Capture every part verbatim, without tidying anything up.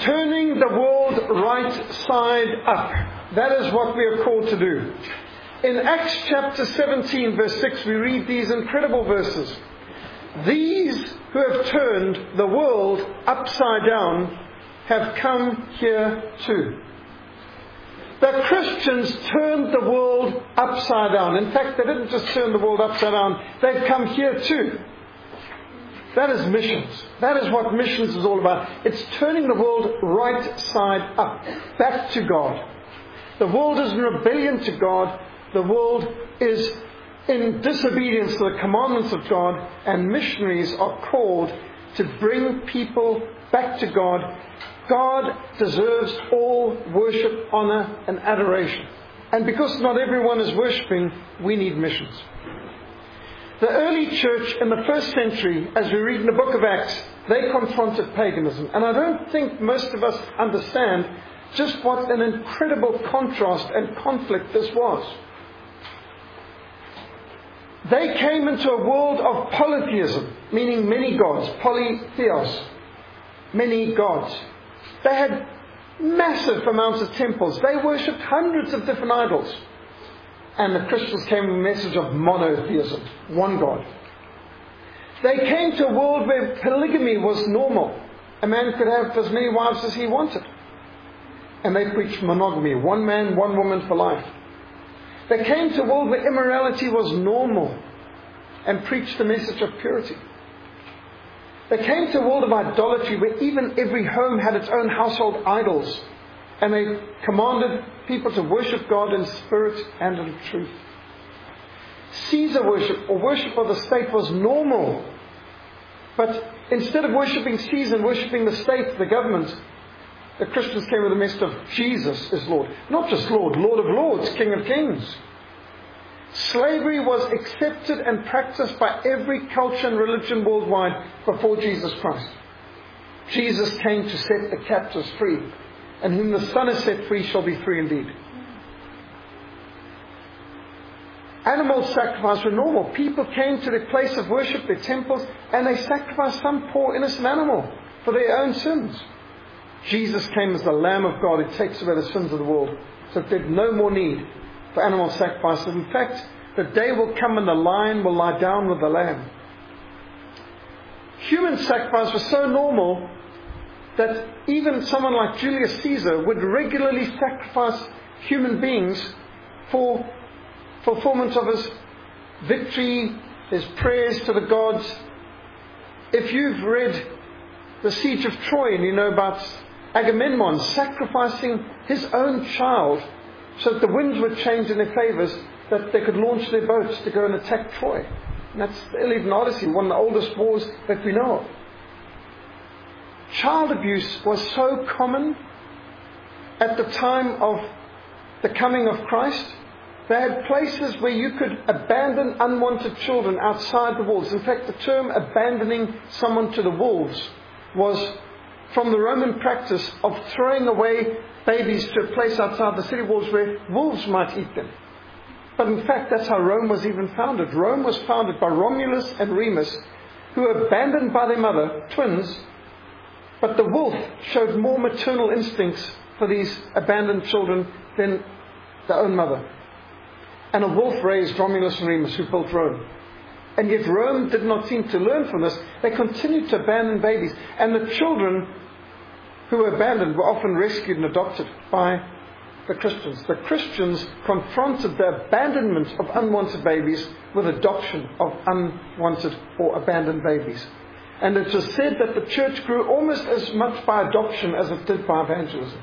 turning the world right side up. That is what we are called to do. In Acts chapter seventeen, verse six, we read these incredible verses. These who have turned the world upside down have come here too. The Christians turned the world upside down. In fact, they didn't just turn the world upside down, they've come here too. That is missions. That is what missions is all about. It's turning the world right side up, back to God. The world is in rebellion to God. The world is in disobedience to the commandments of God, and missionaries are called to bring people back to God. God deserves all worship, honor, and adoration. And because not everyone is worshipping, we need missions. The early church in the first century, as we read in the book of Acts, they confronted paganism. And I don't think most of us understand just what an incredible contrast and conflict this was. They came into a world of polytheism, meaning many gods, polytheos, many gods. They had massive amounts of temples. They worshipped hundreds of different idols. And the Christians came with a message of monotheism, one God. They came to a world where polygamy was normal. A man could have as many wives as he wanted. And they preached monogamy, one man, one woman for life. They came to a world where immorality was normal and preached the message of purity. They came to a world of idolatry where even every home had its own household idols. And they commanded people to worship God in spirit and in truth. Caesar worship, or worship of the state, was normal. But instead of worshipping Caesar and worshipping the state, the government, the Christians came with the message of Jesus is Lord. Not just Lord, Lord of Lords, King of Kings. Slavery was accepted and practiced by every culture and religion worldwide before Jesus Christ. Jesus came to set the captives free. And whom the Son has set free shall be free indeed. Animal sacrifice were normal. People came to their place of worship, their temples, and they sacrificed some poor innocent animal for their own sins. Jesus came as the Lamb of God who takes away the sins of the world. So there's no more need for animal sacrifices. In fact, the day will come when the lion will lie down with the lamb. Human sacrifice was so normal that even someone like Julius Caesar would regularly sacrifice human beings for fulfillment of his victory, his prayers to the gods. If you've read the Siege of Troy and you know about Agamemnon sacrificing his own child so that the winds would change in their favours, that they could launch their boats to go and attack Troy. And that's the Iliad Odyssey, one of the oldest wars that we know of. Child abuse was so common at the time of the coming of Christ. They had places where you could abandon unwanted children outside the walls. In fact, the term abandoning someone to the wolves was from the Roman practice of throwing away babies to a place outside the city walls where wolves might eat them. But in fact, that's how Rome was even founded. Rome was founded by Romulus and Remus, who were abandoned by their mother, twins. But the wolf showed more maternal instincts for these abandoned children than their own mother. And a wolf raised Romulus and Remus, who built Rome. And yet Rome did not seem to learn from this. They continued to abandon babies. And the children who were abandoned were often rescued and adopted by the Christians. The Christians confronted the abandonment of unwanted babies with adoption of unwanted or abandoned babies. And it was said that the church grew almost as much by adoption as it did by evangelism.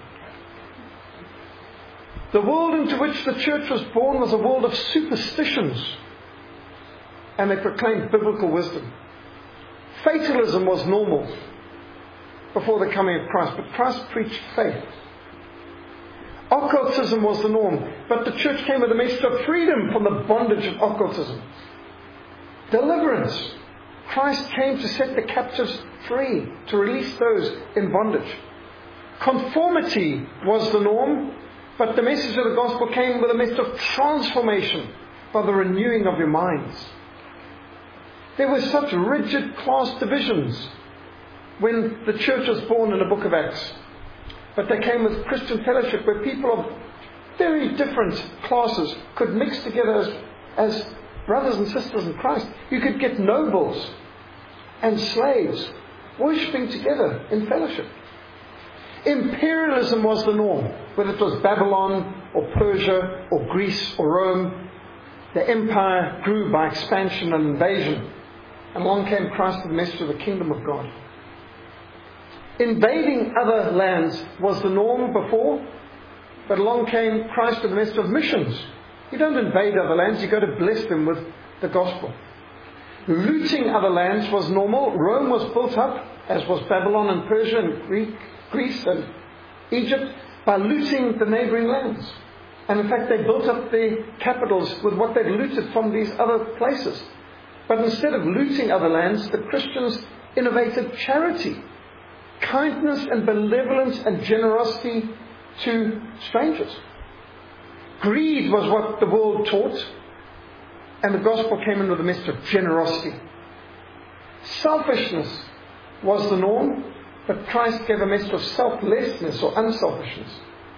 The world into which the church was born was a world of superstitions. And they proclaimed biblical wisdom. Fatalism was normal before the coming of Christ, but Christ preached faith. Occultism was the norm, but the church came with a message of freedom from the bondage of occultism. Deliverance. Christ came to set the captives free, to release those in bondage. Conformity was the norm, but the message of the gospel came with a message of transformation by the renewing of your minds. There were such rigid class divisions when the church was born in the book of Acts. but they came with Christian fellowship where people of very different classes could mix together as, as brothers and sisters in Christ. You could get nobles and slaves worshipping together in fellowship. Imperialism was the norm, whether it was Babylon or Persia or Greece or Rome. The empire grew by expansion and invasion. And along came Christ, the message of the kingdom of God. Invading other lands was the norm before, but along came Christ with the message of missions. You don't invade other lands, you go to bless them with the gospel. Looting other lands was normal. Rome was built up, as was Babylon and Persia and Greek, Greece and Egypt, by looting the neighbouring lands. And in fact, they built up their capitals with what they'd looted from these other places. But instead of looting other lands, the Christians innovated charity, kindness and benevolence and generosity to strangers. Greed was what the world taught, and the gospel came in with a message of generosity. Selfishness was the norm, but Christ gave a message of selflessness or unselfishness.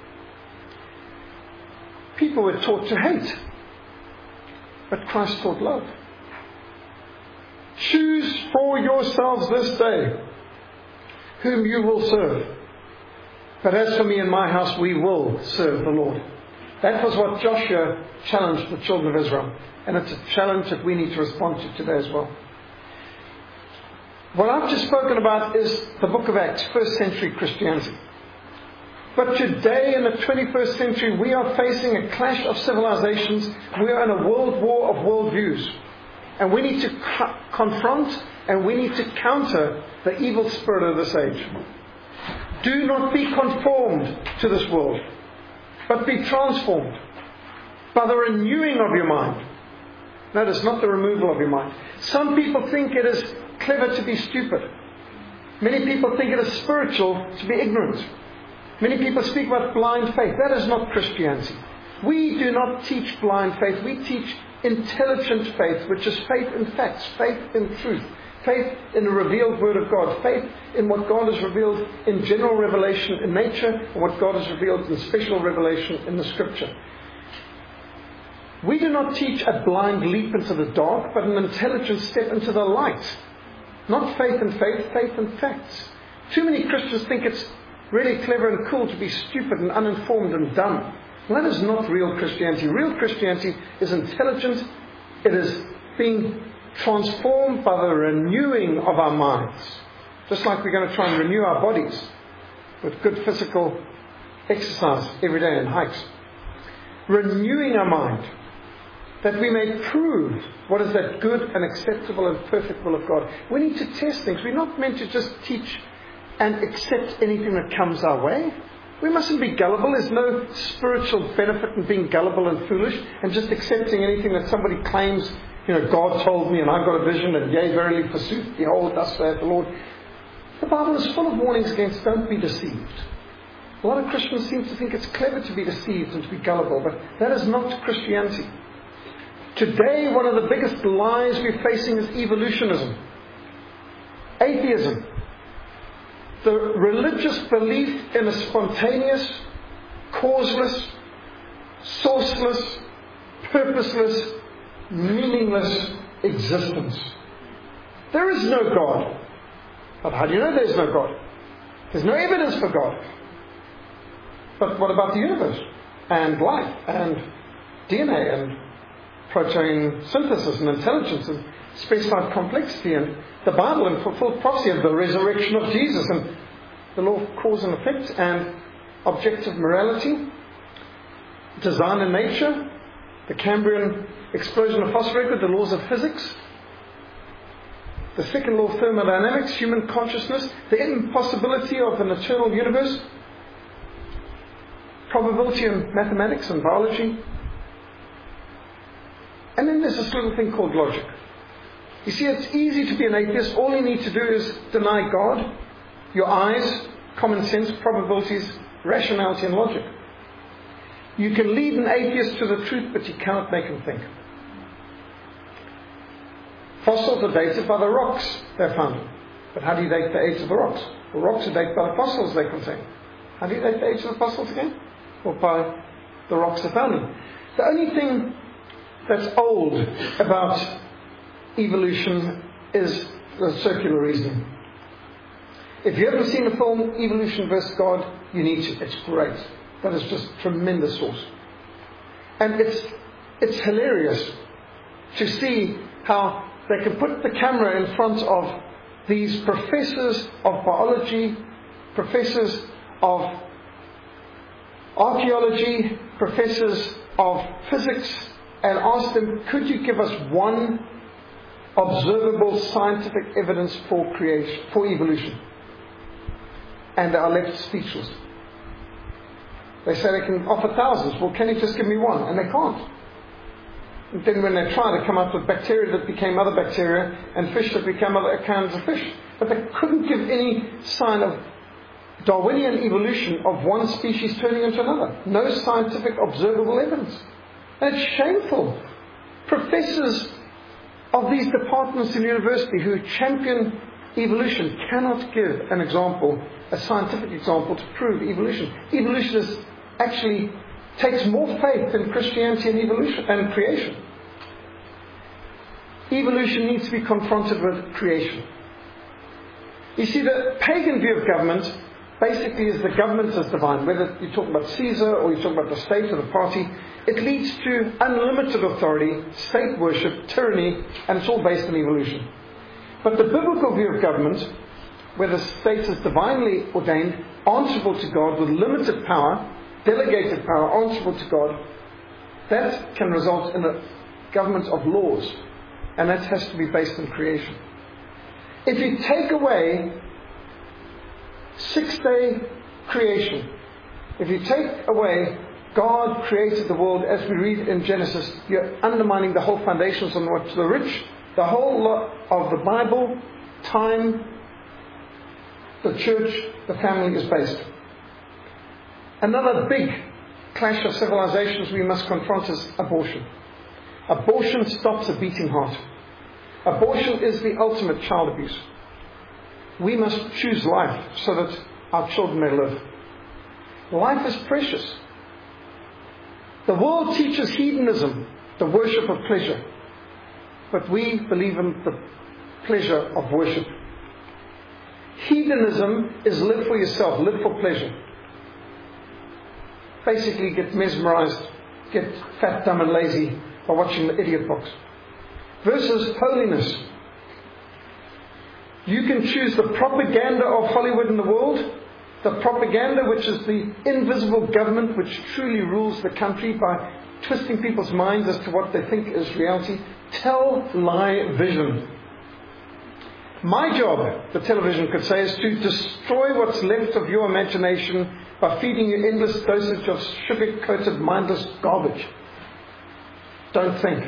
People were taught to hate, but Christ taught love. Choose for yourselves this day whom you will serve. But as for me and my house, we will serve the Lord. That was what Joshua challenged the children of Israel. And it's a challenge that we need to respond to today as well. What I've just spoken about is the book of Acts, first century Christianity. But today in the twenty-first century, we are facing a clash of civilizations. We are in a world war of worldviews. And we need to co- confront and we need to counter the evil spirit of this age. Do not be conformed to this world, but be transformed by the renewing of your mind. Notice, not the removal of your mind. Some people think it is clever to be stupid. Many people think it is spiritual to be ignorant. Many people speak about blind faith. That is not Christianity. We do not teach blind faith. We teach intelligent faith, which is faith in facts, faith in truth, faith in the revealed Word of God, faith in what God has revealed in general revelation in nature and what God has revealed in special revelation in the Scripture. We do not teach a blind leap into the dark, but an intelligent step into the light. Not faith in faith, faith in facts. Too many Christians think it's really clever and cool to be stupid and uninformed and dumb. Well, that is not real Christianity. Real Christianity is intelligent. It is being transformed by the renewing of our minds. Just like we're going to try and renew our bodies with good physical exercise every day and hikes. Renewing our mind, that we may prove what is that good and acceptable and perfect will of God. We need to test things. We're not meant to just teach and accept anything that comes our way. We mustn't be gullible. There's no spiritual benefit in being gullible and foolish and just accepting anything that somebody claims, you know, God told me and I got a vision and yea, verily forsooth, behold, thus saith the Lord. The Bible is full of warnings against don't be deceived. A lot of Christians seem to think it's clever to be deceived and to be gullible, but that is not Christianity. Today, one of the biggest lies we're facing is evolutionism, atheism, the religious belief in a spontaneous, causeless, sourceless, purposeless, meaningless existence. There is no God. But how do you know there's no God? There's no evidence for God. But what about the universe? And life? And D N A? And protein synthesis? And intelligence? And specified complexity? And the Bible and fulfilled prophecy of the resurrection of Jesus? And the law of cause and effect? And objective morality? Design and nature? The Cambrian explosion of phosphor, the laws of physics? The second law of thermodynamics, human consciousness, the impossibility of an eternal universe, probability in mathematics and biology. And then there's this little thing called logic. You see, it's easy to be an atheist. All you need to do is deny God, your eyes, common sense, probabilities, rationality and logic. You can lead an atheist to the truth, but you cannot make him think. Fossils are dated by the rocks they found. But how do you date the age of the rocks? The rocks are dated by the fossils they contain. How do you date the age of the apostles again? Or by the rocks they found them. The only thing that's old about evolution is the circular reasoning. If you haven't seen the film Evolution versus God, you need to. It's great. That is just tremendous source. And it's it's hilarious to see how they can put the camera in front of these professors of biology, professors of archaeology, professors of physics, and ask them, could you give us one observable scientific evidence for creation, for evolution? And they are left speechless. They say they can offer thousands. Well, can you just give me one? And they can't. And then when they try, they come up with bacteria that became other bacteria and fish that became other kinds of fish. But they couldn't give any sign of Darwinian evolution of one species turning into another. No scientific observable evidence. And it's shameful. Professors of these departments in university who champion evolution cannot give an example, a scientific example to prove evolution. Evolution is actually takes more faith than Christianity and evolution and creation. Evolution needs to be confronted with creation. You see, the pagan view of government basically is the government is divine. Whether you talk about Caesar or you talk about the state or the party, it leads to unlimited authority, state worship, tyranny, and it's all based on evolution. But the biblical view of government, where the state is divinely ordained, answerable to God with limited power, delegated power, answerable to God, that can result in a government of laws. And that has to be based on creation. If you take away six-day creation, if you take away God created the world as we read in Genesis, you're undermining the whole foundations on which the rich, the whole lot of the Bible, time, the church, the family is based. Another big clash of civilizations we must confront is abortion. Abortion stops a beating heart. Abortion is the ultimate child abuse. We must choose life so that our children may live. Life is precious. The world teaches hedonism, the worship of pleasure. But we believe in the pleasure of worship. Hedonism is live for yourself, live for pleasure. Basically get mesmerized, get fat, dumb and lazy by watching the idiot box. Versus holiness. You can choose the propaganda of Hollywood in the world, the propaganda which is the invisible government which truly rules the country by twisting people's minds as to what they think is reality. Tell, lie, vision. My job, the television could say, is to destroy what's left of your imagination by feeding you endless dosage of sugar-coated, mindless garbage. Don't think.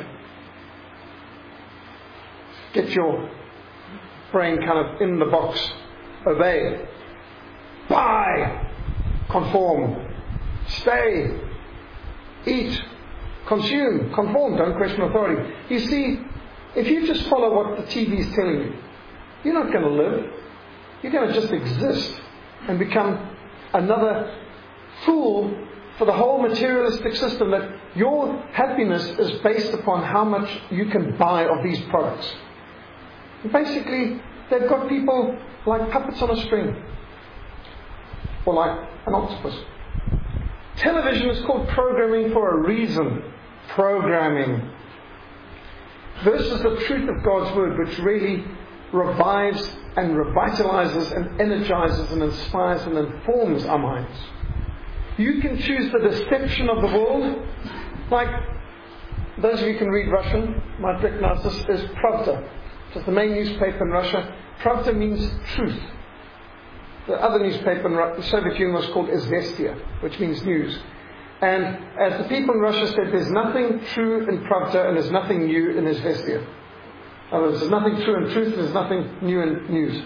Get your brain kind of in the box. Obey. Buy. Conform. Stay. Eat. Consume. Conform. Don't question authority. You see, if you just follow what the T V is telling you, you're not going to live. You're going to just exist and become another fool for the whole materialistic system that your happiness is based upon how much you can buy of these products. And basically, they've got people like puppets on a string. Or like an octopus. Television is called programming for a reason. Programming. Versus the truth of God's Word, which really revives and revitalizes and energizes and inspires and informs our minds. You can choose the deception of the world. Like, those of you who can read Russian might recognize this as Pravda. It's the main newspaper in Russia. Pravda means truth. The other newspaper in the Soviet Union was called Izvestia, which means news. And as the people in Russia said, there's nothing true in Pravda and there's nothing new in Izvestia. In other words, there's nothing true in truth and there's nothing new in news.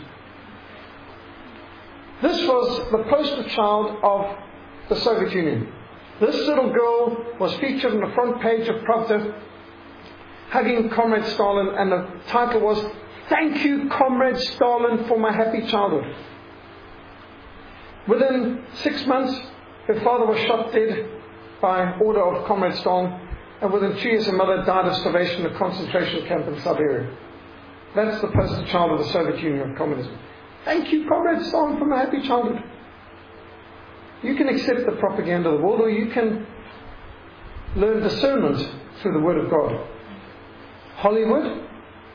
This was the poster child of the Soviet Union. This little girl was featured on the front page of Pravda, hugging Comrade Stalin, and the title was, "Thank you, Comrade Stalin, for my happy childhood." Within six months, her father was shot dead by order of Comrade Stalin, and within two years her mother died of starvation in a concentration camp in Siberia. That's the poster child of the Soviet Union of communism. Thank you, Comrade Stalin, for my happy childhood. You can accept the propaganda of the world, or you can learn discernment through the Word of God. Hollywood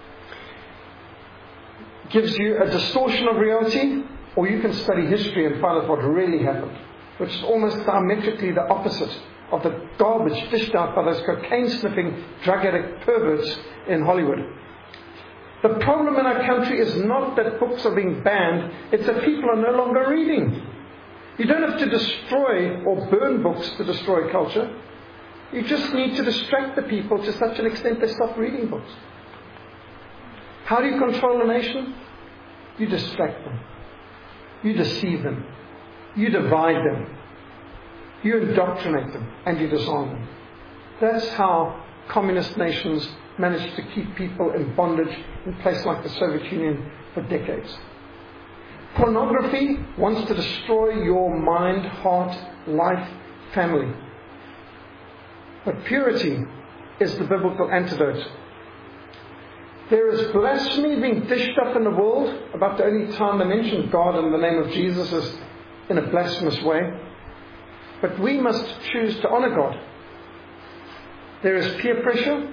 gives you a distortion of reality, or you can study history and find out what really happened, which is almost diametrically the opposite of the garbage dished out by those cocaine-sniffing, drug-addict perverts in Hollywood. The problem in our country is not that books are being banned, it's that people are no longer reading. You don't have to destroy or burn books to destroy culture. You just need to distract the people to such an extent they stop reading books. How do you control a nation? You distract them. You deceive them. You divide them. You indoctrinate them. And you disarm them. That's how communist nations managed to keep people in bondage in places like the Soviet Union for decades. Pornography wants to destroy your mind, heart, life, family. But purity is the biblical antidote. There is blasphemy being dished up in the world about the only time they mention God in the name of Jesus is in a blasphemous way. But we must choose to honor God. There is peer pressure,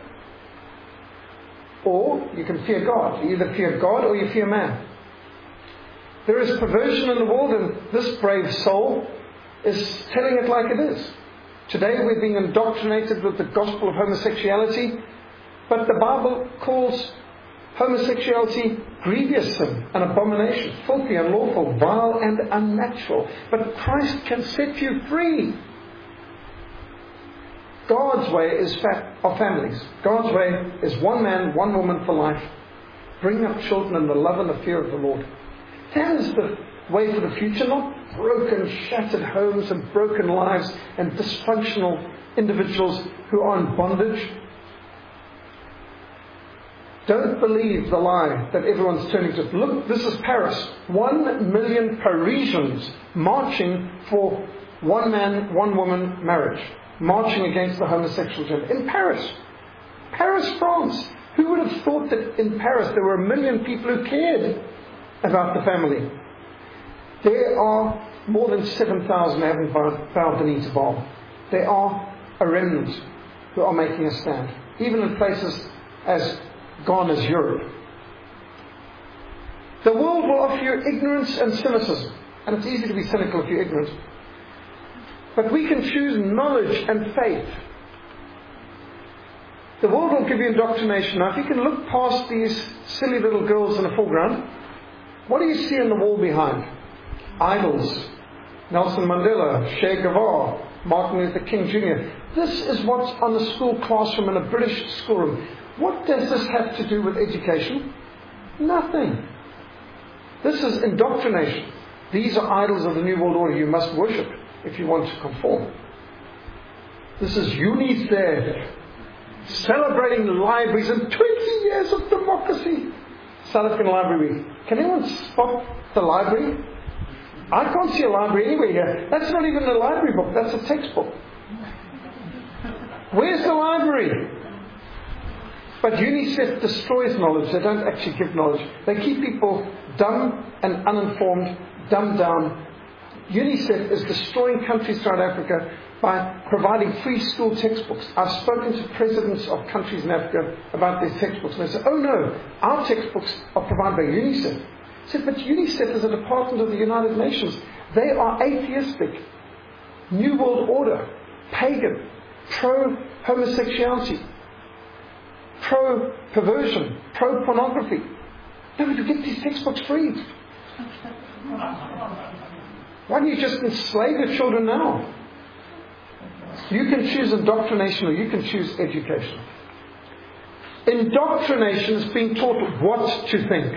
or you can fear God. You either fear God or you fear man. There is perversion in the world, and this brave soul is telling it like it is. Today we're being indoctrinated with the gospel of homosexuality, but the Bible calls homosexuality grievous sin, an abomination, filthy, unlawful, vile and unnatural. But Christ can set you free. God's way is fa- of families. God's way is one man, one woman for life. Bring up children in the love and the fear of the Lord. That is the way for the future, not broken, shattered homes and broken lives and dysfunctional individuals who are in bondage. Don't believe the lie that everyone's turning to. Look, this is Paris. One million Parisians marching for one man, one woman marriage. Marching against the homosexual gender. In Paris. Paris, France. Who would have thought that in Paris there were a million people who cared about the family? There are more than seven thousand who haven't bowed the knee to Baal. There are a remnant who are making a stand. Even in places as gone as Europe. The world will offer you ignorance and cynicism. And it's easy to be cynical if you're ignorant. But we can choose knowledge and faith. The world will give you indoctrination. Now, if you can look past these silly little girls in the foreground, what do you see in the wall behind? Idols. Nelson Mandela, Che Guevara, Martin Luther King Junior This is what's on the school classroom in a British schoolroom. What does this have to do with education? Nothing. This is indoctrination. These are idols of the New World Order you must worship if you want to conform. This is UNICEF celebrating libraries and twenty years of democracy. South African Library Week. Can anyone spot the library? I can't see a library anywhere here. That's not even a library book, that's a textbook. Where's the library? But UNICEF destroys knowledge. They don't actually give knowledge. They keep people dumb and uninformed, dumbed down. UNICEF is destroying countries throughout Africa by providing free school textbooks. I've spoken to presidents of countries in Africa about these textbooks, and they say, oh no, our textbooks are provided by UNICEF. I said, but UNICEF is a department of the United Nations. They are atheistic, New World Order, pagan, pro-homosexuality, pro-perversion, pro-pornography. No, but you get these textbooks free. Why don't you just enslave your children now? You can choose indoctrination or you can choose education. Indoctrination is being taught what to think.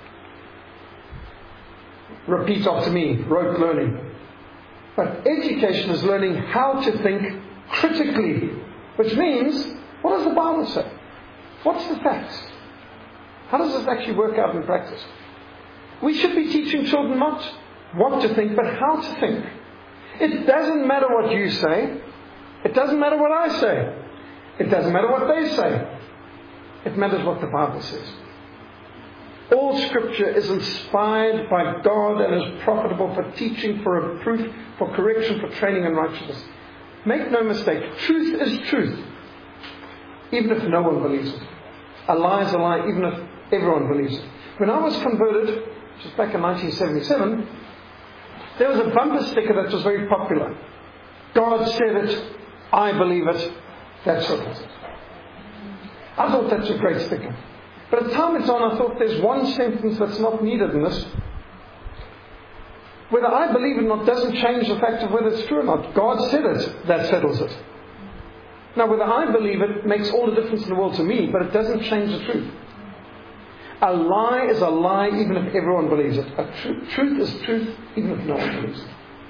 Repeat after me, rote learning. But education is learning how to think critically. Which means, what does the Bible say? What's the facts? How does this actually work out in practice? We should be teaching children not what to think, but how to think. It doesn't matter what you say. It doesn't matter what I say. It doesn't matter what they say. It matters what the Bible says. All Scripture is inspired by God and is profitable for teaching, for reproof, for correction, for training in righteousness. Make no mistake, truth is truth, even if no one believes it. A lie is a lie, even if everyone believes it. When I was converted, which was back in nineteen seventy-seven, there was a bumper sticker that was very popular. God said it, I believe it, that settles it. I thought that's a great sticker. But as time went on, I thought there's one sentence that's not needed in this. Whether I believe it or not doesn't change the fact of whether it's true or not. God said it, that settles it. Now, whether I believe it makes all the difference in the world to me, but it doesn't change the truth. A lie is a lie even if everyone believes it. A tr- truth is truth even if no one believes it.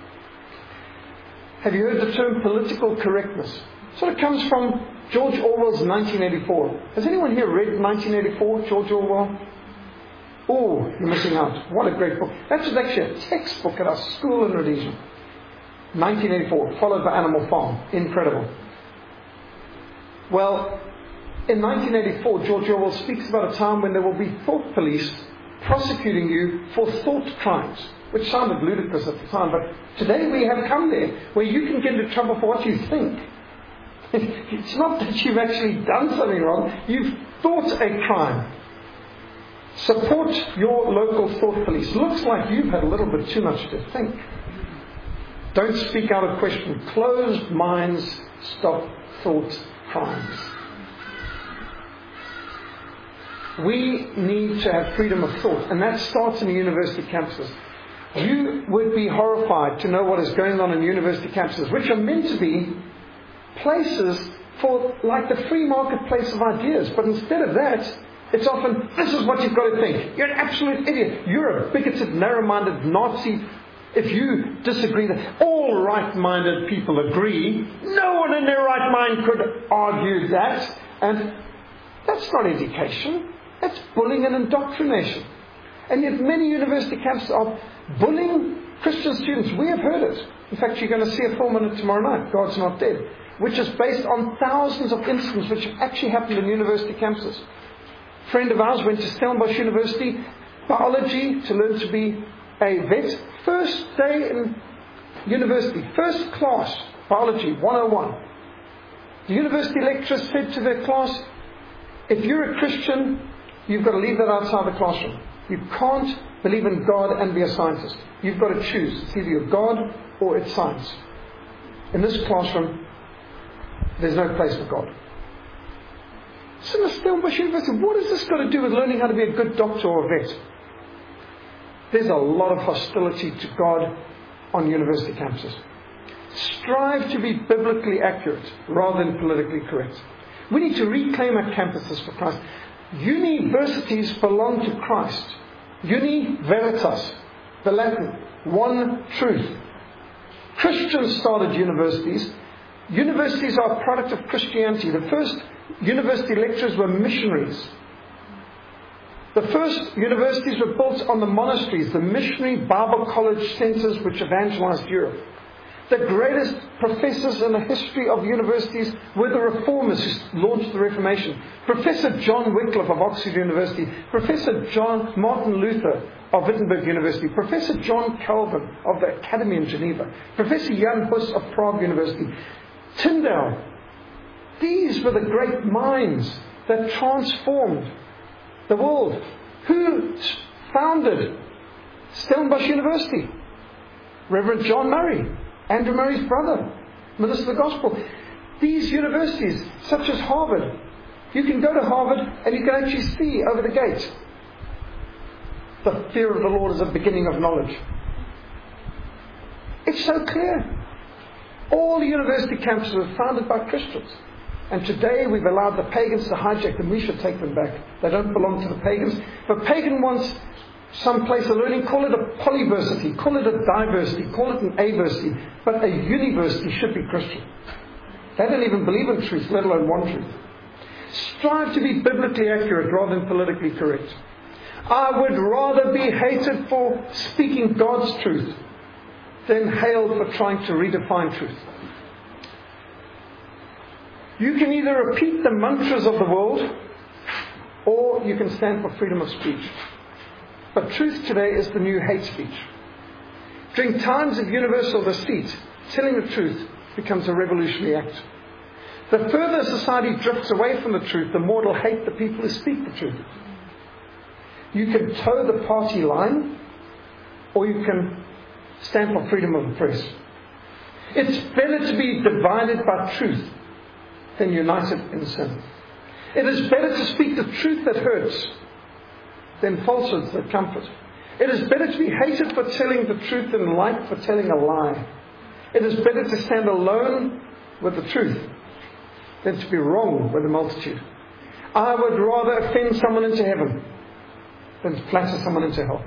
Have you heard the term political correctness? Sort of comes from George Orwell's nineteen eighty-four. Has anyone here read nineteen eighty-four, George Orwell? Oh, you're missing out. What a great book. That was actually a textbook at our school in Rhodesia. nineteen eighty-four, followed by Animal Farm. Incredible. Well, in nineteen eighty-four, George Orwell speaks about a time when there will be thought police prosecuting you for thought crimes, which sounded ludicrous at the time, but today we have come there where you can get into trouble for what you think. It's not that you've actually done something wrong, you've thought a crime. Support your local thought police. Looks like you've had a little bit too much to think. Don't speak out of question. Closed minds stop thought crimes. We need to have freedom of thought, and that starts in the university campuses. You would be horrified to know what is going on in university campuses, which are meant to be places for, like, the free marketplace of ideas. But instead of that, it's often, this is what you've got to think. You're an absolute idiot. You're a bigoted, narrow-minded Nazi. If you disagree, that all right-minded people agree. No one in their right mind could argue that. And that's not education. That's bullying and indoctrination. And yet many university campuses are bullying Christian students. We have heard it. In fact, you're going to see a film on it tomorrow night, God's Not Dead, which is based on thousands of incidents which have actually happened in university campuses. A friend of ours went to Stellenbosch University, biology, to learn to be a vet. First day in university, first class, biology, one oh one. The university lecturer said to their class, if you're a Christian, you've got to leave that outside the classroom. You can't believe in God and be a scientist. You've got to choose. It's either your God or it's science. In this classroom, there's no place for God. So in the Stellenbosch University, what has this got to do with learning how to be a good doctor or a vet? There's a lot of hostility to God on university campuses. Strive to be biblically accurate rather than politically correct. We need to reclaim our campuses for Christ. Universities belong to Christ. Uni veritas, the Latin, one truth. Christians started universities. Universities are a product of Christianity. The first university lecturers were missionaries. The first universities were built on the monasteries, the missionary Bible college centers which evangelized Europe. The greatest professors in the history of universities were the reformers who launched the Reformation. Professor John Wycliffe of Oxford University, Professor John Martin Luther of Wittenberg University, Professor John Calvin of the Academy in Geneva, Professor Jan Hus of Prague University, Tyndale. These were the great minds that transformed the world. Who founded Stellenbosch University? Reverend John Murray, Andrew Murray's brother, minister of the gospel. These universities, such as Harvard, you can go to Harvard and you can actually see over the gate, the fear of the Lord is the beginning of knowledge. It's so clear. All the university campuses were founded by Christians. And today we've allowed the pagans to hijack them. We should take them back. They don't belong to the pagans. If a pagan wants some place of learning, call it a polyversity, call it a diversity, call it an aversity. But a university should be Christian. They don't even believe in truth, let alone one truth. Strive to be biblically accurate rather than politically correct. I would rather be hated for speaking God's truth than hailed for trying to redefine truth. You can either repeat the mantras of the world, or you can stand for freedom of speech. But truth today is the new hate speech. During times of universal deceit, telling the truth becomes a revolutionary act. The further society drifts away from the truth, the more it'll hate the people who speak the truth. You can toe the party line, or you can stand for freedom of the press. It's better to be divided by truth than united in sin. It is better to speak the truth that hurts than falsehoods that comfort. It is better to be hated for telling the truth than liked for telling a lie. It is better to stand alone with the truth than to be wrong with the multitude. I would rather offend someone into heaven than to flatter someone into hell.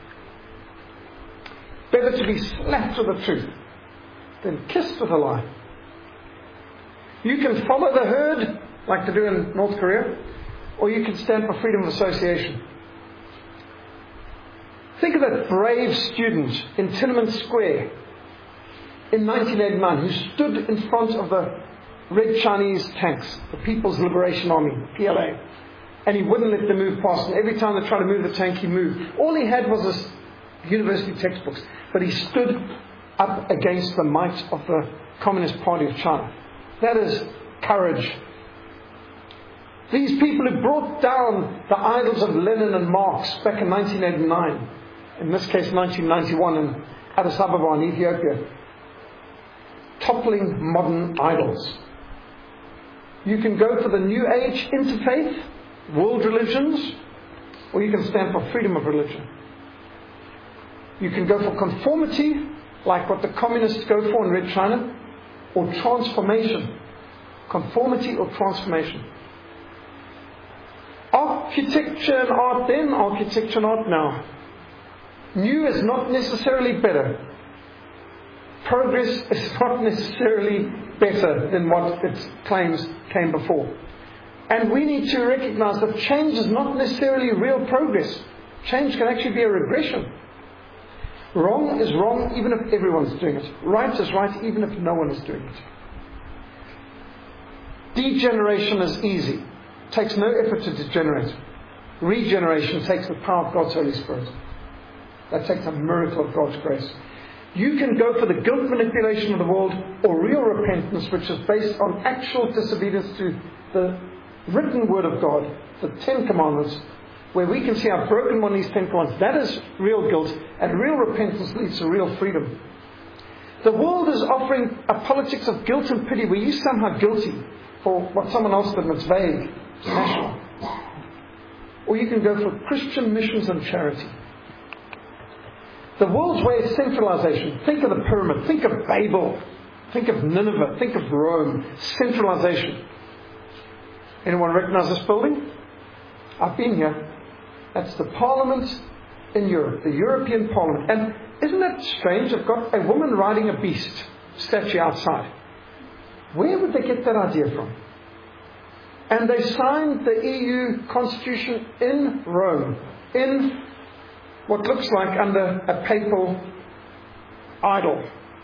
Better to be slapped with the truth than kissed with a lie. You can follow the herd, like they do in North Korea, or you can stand for freedom of association. Think of that brave student in Tiananmen Square in nineteen eighty-nine who stood in front of the Red Chinese tanks, the People's Liberation Army, P L A, and he wouldn't let them move past. And every time they tried to move the tank, he moved. All he had was his university textbooks, but he stood up against the might of the Communist Party of China. That is courage. These people who brought down the idols of Lenin and Marx back in nineteen eighty-nine, in this case nineteen ninety-one in Addis Ababa in Ethiopia, toppling modern idols. You can go for the New Age interfaith, world religions, or you can stand for freedom of religion. You can go for conformity, like what the communists go for in Red China, or transformation. Conformity or transformation. Architecture and art then, architecture and art now. New is not necessarily better. Progress is not necessarily better than what its claims came before. And we need to recognize that change is not necessarily real progress. Change can actually be a regression. Wrong is wrong even if everyone's doing it. Right is right even if no one is doing it. Degeneration is easy. It takes no effort to degenerate. Regeneration takes the power of God's Holy Spirit. That takes a miracle of God's grace. You can go for the guilt manipulation of the world or real repentance, which is based on actual disobedience to the written word of God, the Ten Commandments, where we can see how broken one of these Ten Commandments. That is real guilt, and real repentance leads to real freedom. The world is offering a politics of guilt and pity where you're somehow guilty for what someone else did and it's vague, it's national. Or you can go for Christian missions and charity. The world's way is centralization. Think of the pyramid. Think of Babel. Think of Nineveh. Think of Rome. Centralization. Anyone recognize this building? I've been here. That's the Parliament in Europe. The European Parliament. And isn't that strange? They've got a woman riding a beast statue outside. Where would they get that idea from? And they signed the E U Constitution in Rome. In what looks like under a papal idol.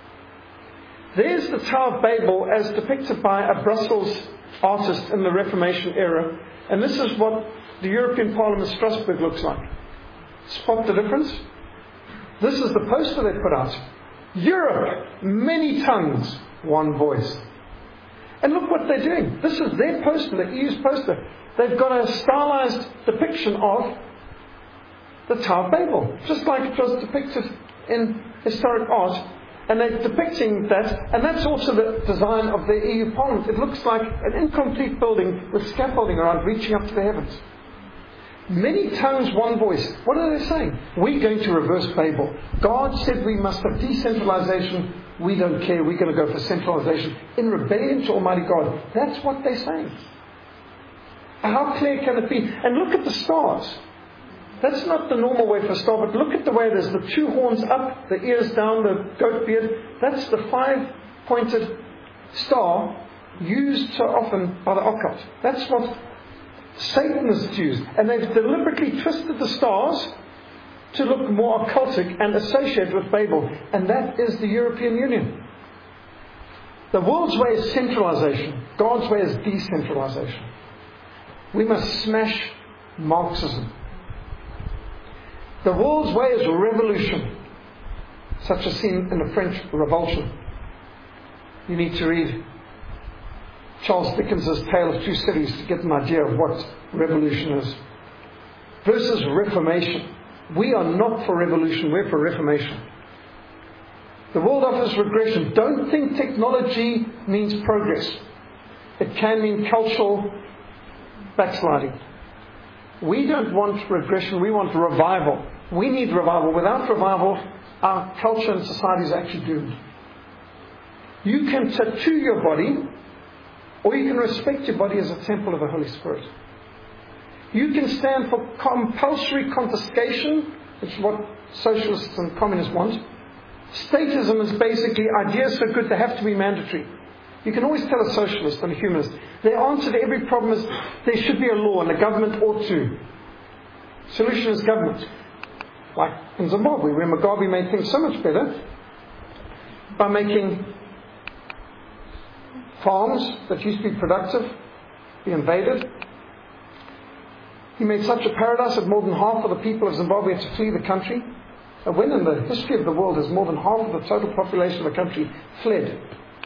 There's the Tower of Babel as depicted by a Brussels artist in the Reformation era. And this is what the European Parliament Strasbourg looks like. Spot the difference? This is the poster they put out. Europe, many tongues, one voice. And look what they're doing. This is their poster, the E U's poster. They've got a stylized depiction of the Tower of Babel, just like it was depicted in historic art. And they're depicting that, and that's also the design of the E U Parliament. It looks like an incomplete building with scaffolding around reaching up to the heavens. Many tongues, one voice. What are they saying? We're going to reverse Babel. God said we must have decentralization. We don't care. We're going to go for centralization in rebellion to Almighty God. That's what they're saying. How clear can it be? And look at the stars. That's not the normal way for a star, but look at the way there's the two horns up, the ears down, the goat beard. That's the five-pointed star used so often by the occult. That's what Satanist Jews. And they've deliberately twisted the stars to look more occultic and associated with Babel. And that is the European Union. The world's way is centralization. God's way is decentralization. We must smash Marxism. The world's way is revolution, such as seen in the French Revolution. You need to read Charles Dickens' Tale of Two Cities to get an idea of what revolution is. Versus reformation. We are not for revolution, we're for reformation. The world offers regression. Don't think technology means progress. It can mean cultural backsliding. We don't want regression, we want revival. We need revival. Without revival, our culture and society is actually doomed. You can tattoo your body, or you can respect your body as a temple of the Holy Spirit. You can stand for compulsory confiscation, which is what socialists and communists want. Statism is basically ideas so good they have to be mandatory. You can always tell a socialist and a humanist, their answer to every problem is there should be a law and the government ought to. Solution is government. Like in Zimbabwe, where Mugabe made things so much better by making farms that used to be productive be invaded. He made such a paradise that more than half of the people of Zimbabwe had to flee the country. And when in the history of the world has more than half of the total population of the country fled.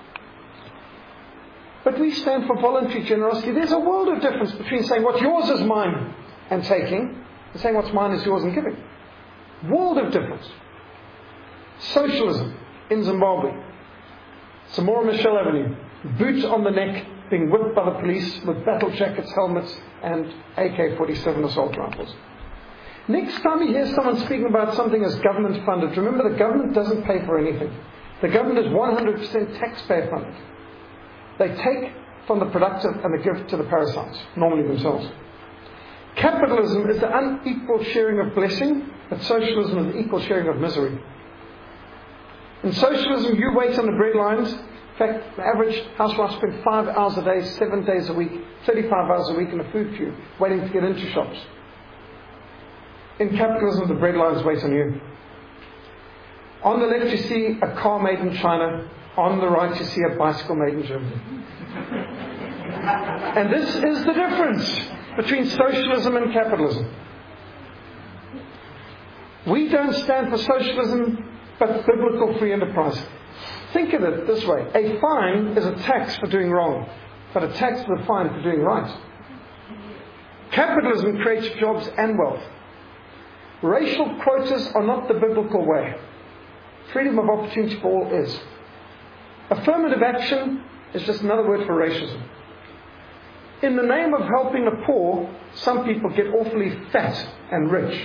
But we stand for voluntary generosity. There's a world of difference between saying what's yours is mine and taking, and saying what's mine is yours and giving. World of difference. Socialism in Zimbabwe. Samora Machel Avenue. Boots on the neck, being whipped by the police with battle jackets, helmets, and A K forty-seven assault rifles. Next time you hear someone speaking about something as government funded, remember the government doesn't pay for anything. The government is one hundred percent taxpayer funded. They take from the productive and they give to the parasites, normally themselves. Capitalism is the unequal sharing of blessing, but socialism is the equal sharing of misery. In socialism, you wait on the bread lines. In fact, the average housewife spends five hours a day, seven days a week, thirty-five hours a week in a food queue, waiting to get into shops. In capitalism, the bread lines wait on you. On the left, you see a car made in China. On the right, you see a bicycle made in Germany. And this is the difference between socialism and capitalism. We don't stand for socialism, but biblical free enterprise. Think of it this way. A fine is a tax for doing wrong, but a tax is a fine for doing right. Capitalism creates jobs and wealth. Racial quotas are not the biblical way. Freedom of opportunity for all is. Affirmative action is just another word for racism. In the name of helping the poor, some people get awfully fat and rich.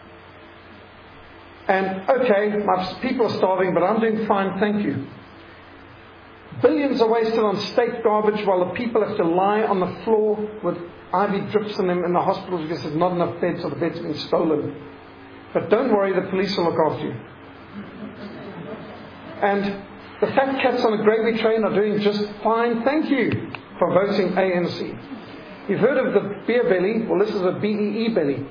And, okay, my people are starving, but I'm doing fine, thank you. Billions are wasted on state garbage while the people have to lie on the floor with I V drips in them in the hospitals because there's not enough beds or the beds have been stolen. But don't worry, the police will look after you. And the fat cats on the gravy train are doing just fine, thank you, for voting A N C. You've heard of the beer belly? Well, this is a B E E belly.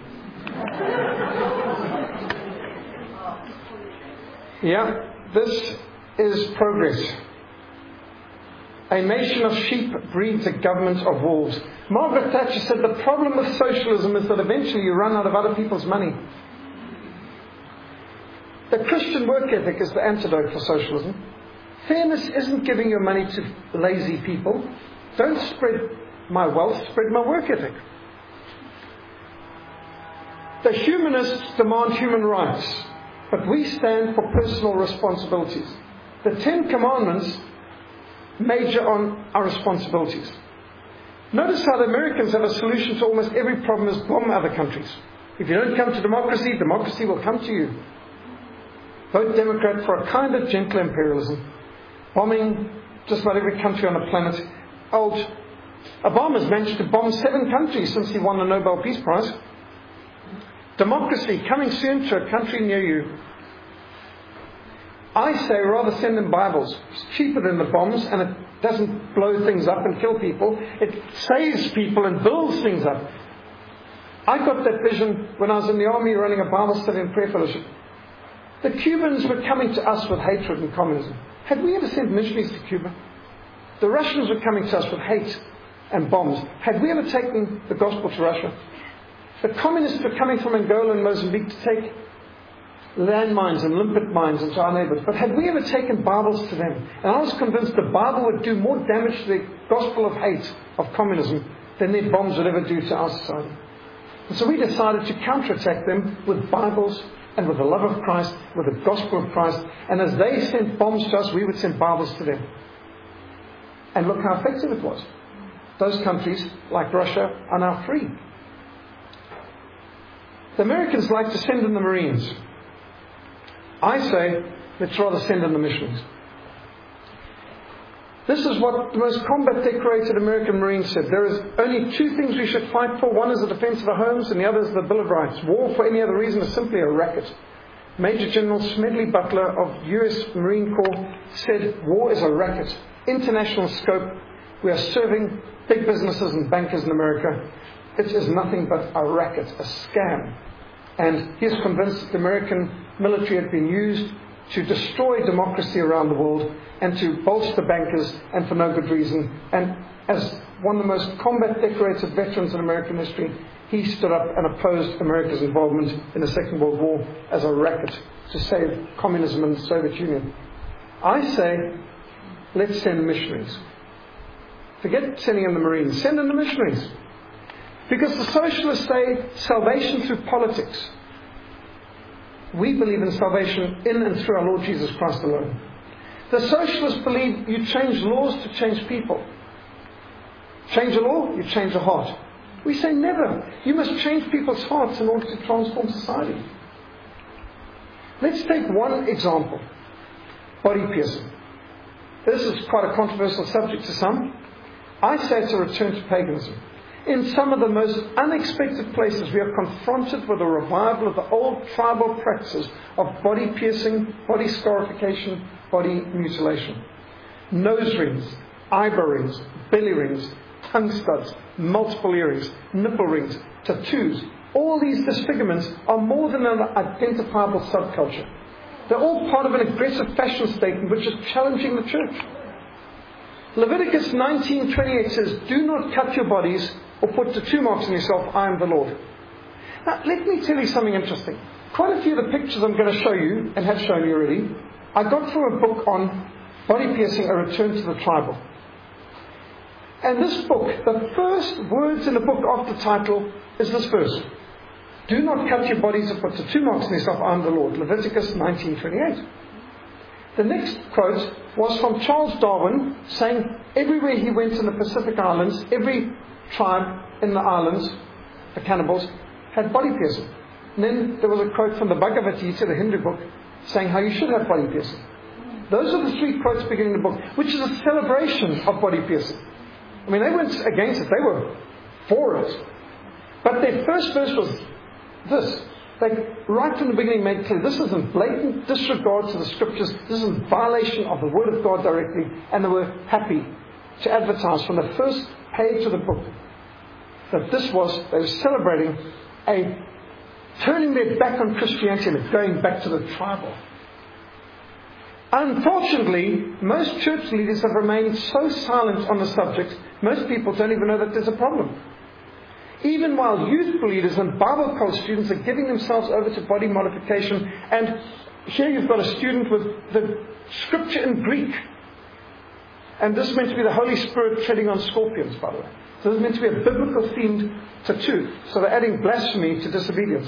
Yeah, this is progress. A nation of sheep breeds a government of wolves. Margaret Thatcher said the problem with socialism is that eventually you run out of other people's money. The Christian work ethic is the antidote for socialism. Fairness isn't giving your money to lazy people. Don't spread my wealth, spread my work ethic. The humanists demand human rights, but we stand for personal responsibilities. The Ten Commandments major on our responsibilities. Notice how the Americans have a solution to almost every problem is bomb other countries. If you don't come to democracy, democracy will come to you. Vote Democrat for a kind of gentle imperialism. Bombing just about every country on the planet. Old Obama's managed to bomb seven countries since he won the Nobel Peace Prize. Democracy coming soon to a country near you. I say rather send them Bibles. It's cheaper than the bombs and it doesn't blow things up and kill people. It saves people and builds things up. I got that vision when I was in the army running a Bible study and prayer fellowship. The Cubans were coming to us with hatred and communism. Had we ever sent missionaries to Cuba? The Russians were coming to us with hate and bombs. Had we ever taken the gospel to Russia? The communists were coming from Angola and Mozambique to take landmines and limpet mines into our neighbours. But had we ever taken Bibles to them? And I was convinced the Bible would do more damage to the gospel of hate of communism than their bombs would ever do to our society. And so we decided to counterattack them with Bibles and with the love of Christ, with the gospel of Christ. And as they sent bombs to us, we would send Bibles to them. And look how effective it was. Those countries, like Russia, are now free. The Americans like to send in the Marines. I say, let's rather send in the missionaries. This is what the most combat-decorated American Marine said. There is only two things we should fight for. One is the defense of our homes, and the other is the Bill of Rights. War for any other reason is simply a racket. Major General Smedley Butler of U S Marine Corps said, war is a racket. International scope. We are serving big businesses and bankers in America. It is nothing but a racket, a scam. And he is convinced that the American military had been used to destroy democracy around the world and to bolster bankers, and for no good reason. And as one of the most combat-decorated veterans in American history, he stood up and opposed America's involvement in the Second World War as a racket to save communism in the Soviet Union. I say, let's send missionaries. Forget sending in the Marines. Send in the missionaries. Because the socialists say salvation through politics. We believe in salvation in and through our Lord Jesus Christ alone. The socialists believe you change laws to change people. Change a law, you change a heart. We say never. You must change people's hearts in order to transform society. Let's take one example. Body piercing. This is quite a controversial subject to some. I say it's a return to paganism. In some of the most unexpected places, we are confronted with a revival of the old tribal practices of body piercing, body scarification, body mutilation. Nose rings, eyebrow rings, belly rings, tongue studs, multiple earrings, nipple rings, tattoos. All these disfigurements are more than an identifiable subculture. They're all part of an aggressive fashion statement which is challenging the church. Leviticus nineteen twenty-eight says, do not cut your bodies or put tattoo marks on yourself, I am the Lord. Now, let me tell you something interesting. Quite a few of the pictures I'm going to show you, and have shown you already, I got from a book on body piercing, A Return to the Tribal. And this book, the first words in the book after the title is this verse. Do not cut your bodies or put tattoo marks on yourself, I am the Lord. Leviticus nineteen twenty-eight. The next quote was from Charles Darwin, saying everywhere he went in the Pacific Islands, every tribe in the islands, the cannibals, had body piercing. And then there was a quote from the Bhagavad Gita, the Hindu book, saying how you should have body piercing. Those are the three quotes beginning the book, which is a celebration of body piercing. I mean, they weren't against it, they were for it. But their first verse was this. They, right from the beginning, made clear this is in blatant disregard to the scriptures. This is in violation of the word of God directly. And they were happy to advertise from the first page of the book that this was, they were celebrating a turning their back on Christianity and going back to the tribal. Unfortunately, most church leaders have remained so silent on the subject, most people don't even know that there's a problem. Even while youth leaders and Bible college students are giving themselves over to body modification, and here you've got a student with the scripture in Greek. And this is meant to be the Holy Spirit treading on scorpions, by the way. So this is meant to be a biblical themed tattoo. So they're adding blasphemy to disobedience.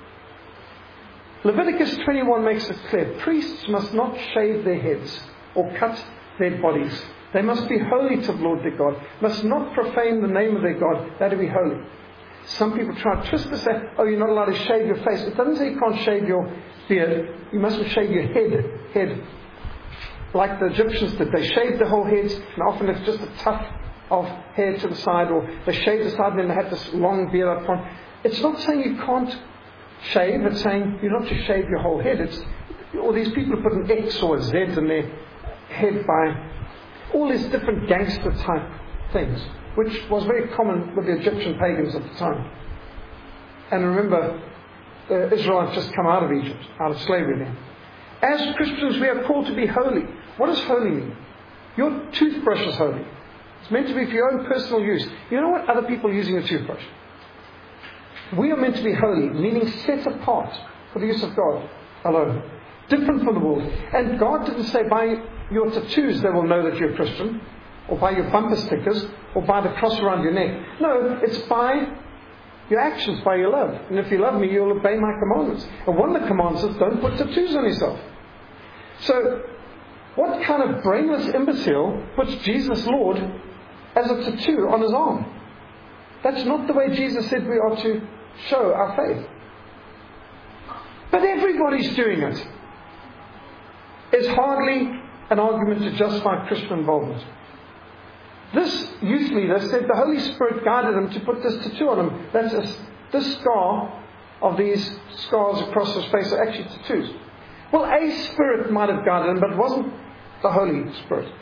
Leviticus twenty-one makes it clear. Priests must not shave their heads or cut their bodies. They must be holy to the Lord their God. Must not profane the name of their God. That to be holy. Some people try to twist this, say, oh, you're not allowed to shave your face. It doesn't say you can't shave your beard. You mustn't shave your head. Head. Like the Egyptians did. They shaved the whole heads, and often it's just a tuft of hair to the side, or they shaved the side and then they had this long beard up front. It's not saying you can't shave. It's saying you're not to shave your whole head. It's all these people put an X or a Z in their head by all these different gangster type things, which was very common with the Egyptian pagans at the time. And remember, the Israelites just come out of Egypt, out of slavery then. As Christians, we are called to be holy. What does holy mean? Your toothbrush is holy. It's meant to be for your own personal use. You don't want other people using a toothbrush. We are meant to be holy, meaning set apart for the use of God alone. Different from the world. And God didn't say by your tattoos they will know that you're a Christian, or by your bumper stickers, or by the cross around your neck. No, it's by your actions, by your love. And if you love me, you'll obey my commandments. And one of the commandments is don't put tattoos on yourself. So, what kind of brainless imbecile puts Jesus Lord as a tattoo on his arm? That's not the way Jesus said we are to show our faith. But everybody's doing it. It's hardly an argument to justify Christian involvement. This youth leader said the Holy Spirit guided him to put this tattoo on him. That's a, this scar of these scars across his face are actually tattoos. Well, a spirit might have guided him, but it wasn't the Holy Spirit.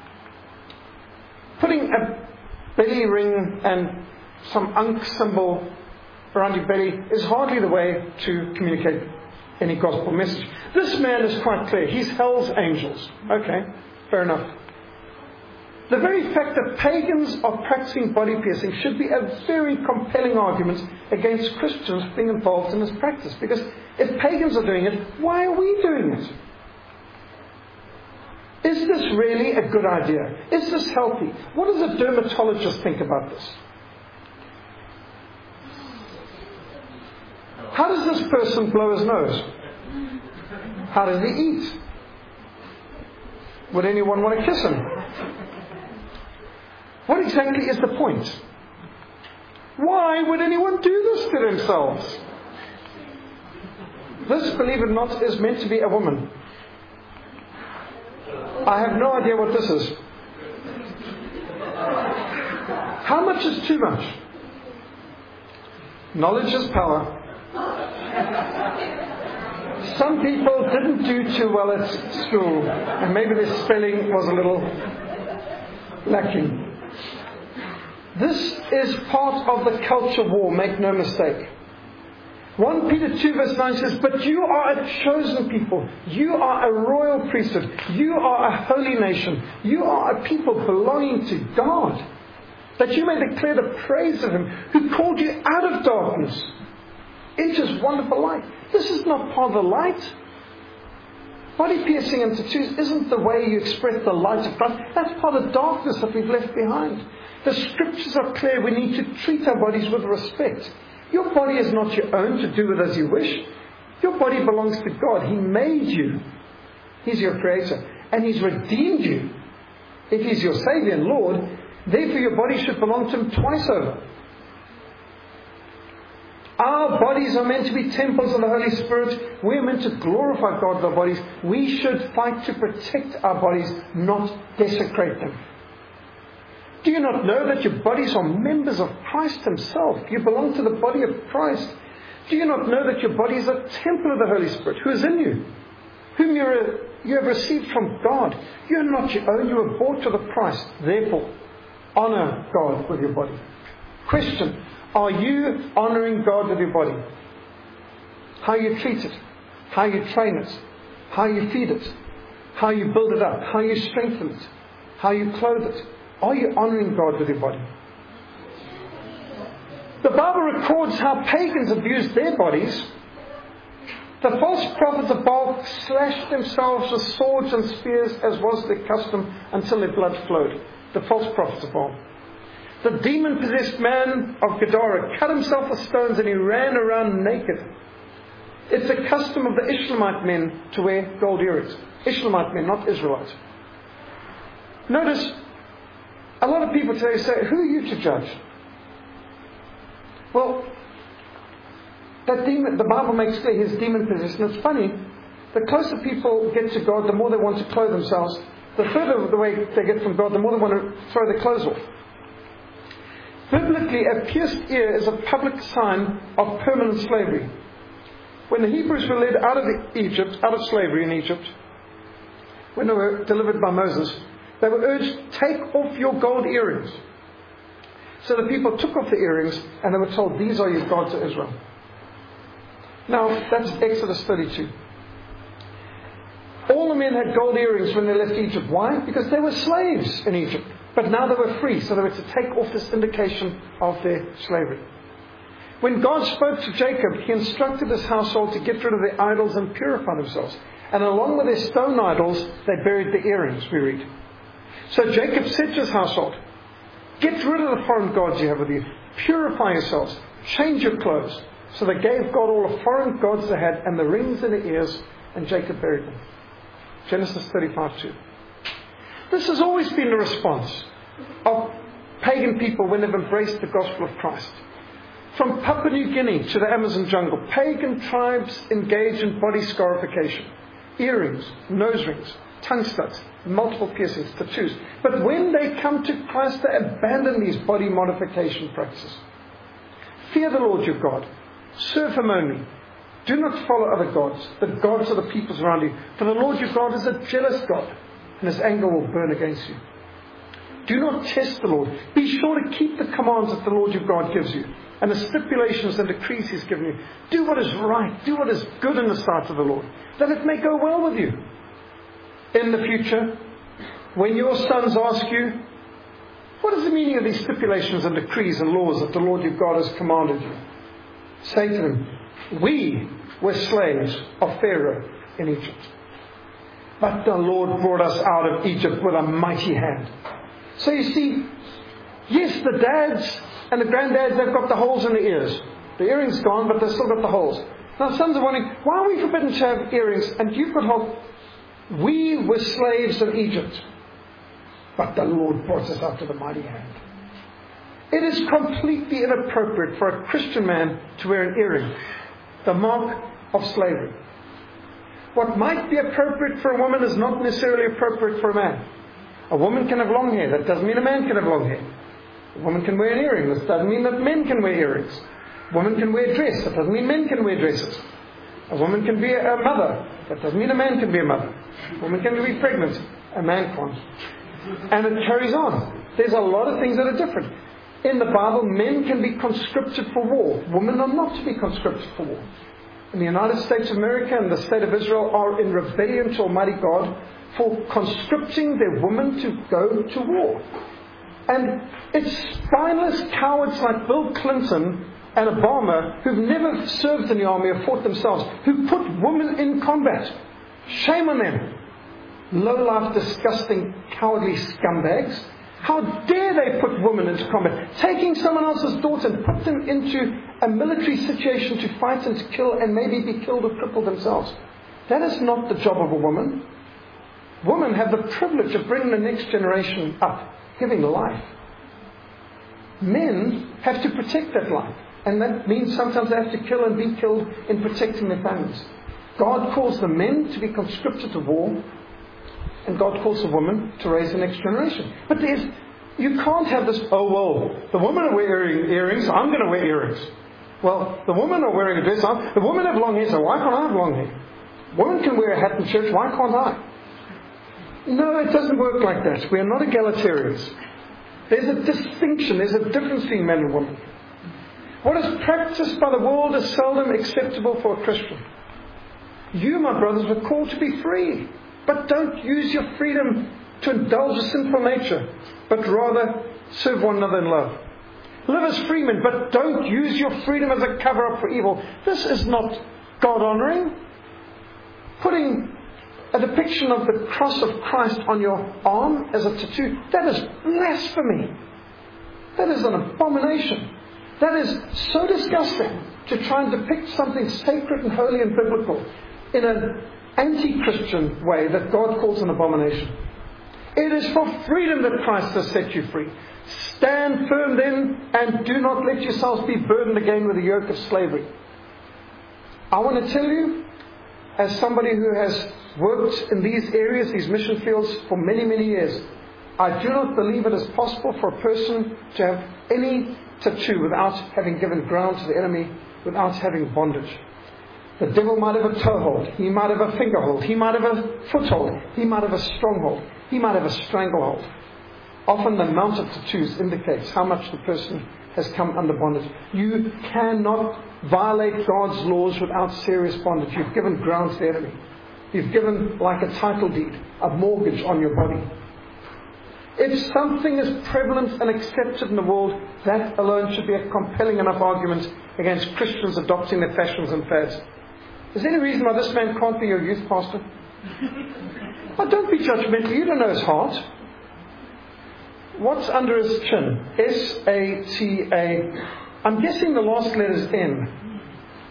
Putting a belly ring and some Ankh symbol around your belly is hardly the way to communicate any gospel message. This man is quite clear. He's hell's angels. Okay, fair enough. The very fact that pagans are practicing body piercing should be a very compelling argument against Christians being involved in this practice. Because if pagans are doing it, why are we doing it? Is this really a good idea? Is this healthy? What does a dermatologist think about this? How does this person blow his nose? How does he eat? Would anyone want to kiss him? What exactly is the point? Why would anyone do this to themselves? This, believe it or not, is meant to be a woman. I have no idea what this is. How much is too much? Knowledge is power. Some people didn't do too well at school, and maybe their spelling was a little lacking. This is part of the culture war, make no mistake. First Peter two verse nine says, but you are a chosen people. You are a royal priesthood. You are a holy nation. You are a people belonging to God, that you may declare the praise of Him who called you out of darkness into His wonderful light. This is not part of the light. Body piercing and tattoos isn't the way you express the light of Christ. That's part of the darkness that we've left behind. The scriptures are clear. We need to treat our bodies with respect. Your body is not your own to do with as you wish. Your body belongs to God. He made you. He's your creator. And He's redeemed you. If He's your Savior and Lord, therefore your body should belong to Him twice over. Our bodies are meant to be temples of the Holy Spirit. We're meant to glorify God with our bodies. We should fight to protect our bodies, not desecrate them. Do you not know that your bodies are members of Christ Himself? You belong to the body of Christ. Do you not know that your body is a temple of the Holy Spirit who is in you, whom you're, you have received from God? You are not your own. You were bought with a price. Therefore, honor God with your body. Question. Are you honouring God with your body? How you treat it, how you train it, how you feed it, how you build it up, how you strengthen it, how you clothe it. Are you honouring God with your body? The Bible records how pagans abused their bodies. The false prophets of Baal slashed themselves with swords and spears, as was their custom, until their blood flowed. The false prophets of Baal. The demon-possessed man of Gadara cut himself with stones and he ran around naked. It's a custom of the Ishmaelite men to wear gold earrings. Ishmaelite men, not Israelites. Notice, a lot of people today say, who are you to judge? Well, that demon, the Bible makes clear he's demon-possessed. And it's funny, the closer people get to God, the more they want to clothe themselves. The further the way they get from God, the more they want to throw their clothes off. Biblically, a pierced ear is a public sign of permanent slavery. When the Hebrews were led out of Egypt, out of slavery in Egypt, when they were delivered by Moses, they were urged, take off your gold earrings. So the people took off the earrings and they were told, these are your gods of Israel. Now, that's Exodus thirty-two. All the men had gold earrings when they left Egypt. Why? Because they were slaves in Egypt. But now they were free, so they were to take off this indication of their slavery. When God spoke to Jacob, He instructed his household to get rid of their idols and purify themselves. And along with their stone idols, they buried the earrings, we read. So Jacob said to his household, get rid of the foreign gods you have with you. Purify yourselves. Change your clothes. So they gave God all the foreign gods they had and the rings in their ears, and Jacob buried them. Genesis thirty-five two. This has always been the response of pagan people when they've embraced the gospel of Christ. From Papua New Guinea to the Amazon jungle, pagan tribes engage in body scarification. Earrings, nose rings, tongue studs, multiple piercings, tattoos. But when they come to Christ, they abandon these body modification practices. Fear the Lord your God. Serve Him only. Do not follow other gods, the gods of the peoples around you. For the Lord your God is a jealous God, and His anger will burn against you. Do not test the Lord. Be sure to keep the commands that the Lord your God gives you, and the stipulations and decrees He's given you. Do what is right. Do what is good in the sight of the Lord, that it may go well with you. In the future, when your sons ask you, what is the meaning of these stipulations and decrees and laws that the Lord your God has commanded you? Say to them, we were slaves of Pharaoh in Egypt, but the Lord brought us out of Egypt with a mighty hand. So you see, yes, the dads and the granddads, they've got the holes in the ears. The earrings gone, but they've still got the holes. Now sons are wondering, why are we forbidden to have earrings? And you've got holes. We were slaves of Egypt, but the Lord brought us out with a mighty hand. It is completely inappropriate for a Christian man to wear an earring, the mark of slavery. What might be appropriate for a woman is not necessarily appropriate for a man. A woman can have long hair. That doesn't mean a man can have long hair. A woman can wear an earring. This doesn't mean that men can wear earrings. A woman can wear a dress. That doesn't mean men can wear dresses. A woman can be a mother. That doesn't mean a man can be a mother. A woman can be pregnant. A man can't. And it carries on. There's a lot of things that are different. In the Bible, men can be conscripted for war. Women are not to be conscripted for war. In the United States of America and the state of Israel are in rebellion to Almighty God for conscripting their women to go to war. And it's spineless cowards like Bill Clinton and Obama, who've never served in the army or fought themselves, who put women in combat. Shame on them. Low-life, disgusting, cowardly scumbags. How dare they put women into combat? Taking someone else's daughter and put them into a military situation to fight and to kill and maybe be killed or crippled themselves. That is not the job of a woman. Women have the privilege of bringing the next generation up, giving life. Men have to protect that life. And that means sometimes they have to kill and be killed in protecting their families. God calls the men to be conscripted to war, and God calls the woman to raise the next generation. But there's, you can't have this, oh well, the women are wearing earrings, I'm going to wear earrings. Well, the women are wearing a dress, I'm, the women have long hair, so why can't I have long hair? Women can wear a hat in church, why can't I? No, it doesn't work like that. We are not egalitarians. There's a distinction, there's a difference between men and women. What is practiced by the world is seldom acceptable for a Christian. You, my brothers, were called to be free. But don't use your freedom to indulge a sinful nature, but rather serve one another in love. Live as free men, but don't use your freedom as a cover-up for evil. This is not God-honoring. Putting a depiction of the cross of Christ on your arm as a tattoo, that is blasphemy. That is an abomination. That is so disgusting to try and depict something sacred and holy and biblical in an anti-Christian way that God calls an abomination. It is for freedom that Christ has set you free. Stand firm then, and do not let yourselves be burdened again with the yoke of slavery. I want to tell you, as somebody who has worked in these areas, these mission fields for many, many years, I do not believe it is possible for a person to have any tattoo without having given ground to the enemy, without having bondage. The devil might have a toehold, he might have a fingerhold, he might have a foothold, he might have a stronghold, he might have a stranglehold. Often the amount of tattoos indicates how much the person has come under bondage. You cannot violate God's laws without serious bondage. You've given ground to the enemy. You've given, like a title deed, a mortgage on your body. If something is prevalent and accepted in the world, that alone should be a compelling enough argument against Christians adopting their fashions and fads. Is there any reason why this man can't be your youth pastor? Oh, don't be judgmental. You don't know his heart. What's under his chin? S A T A. I'm guessing the last letter is N.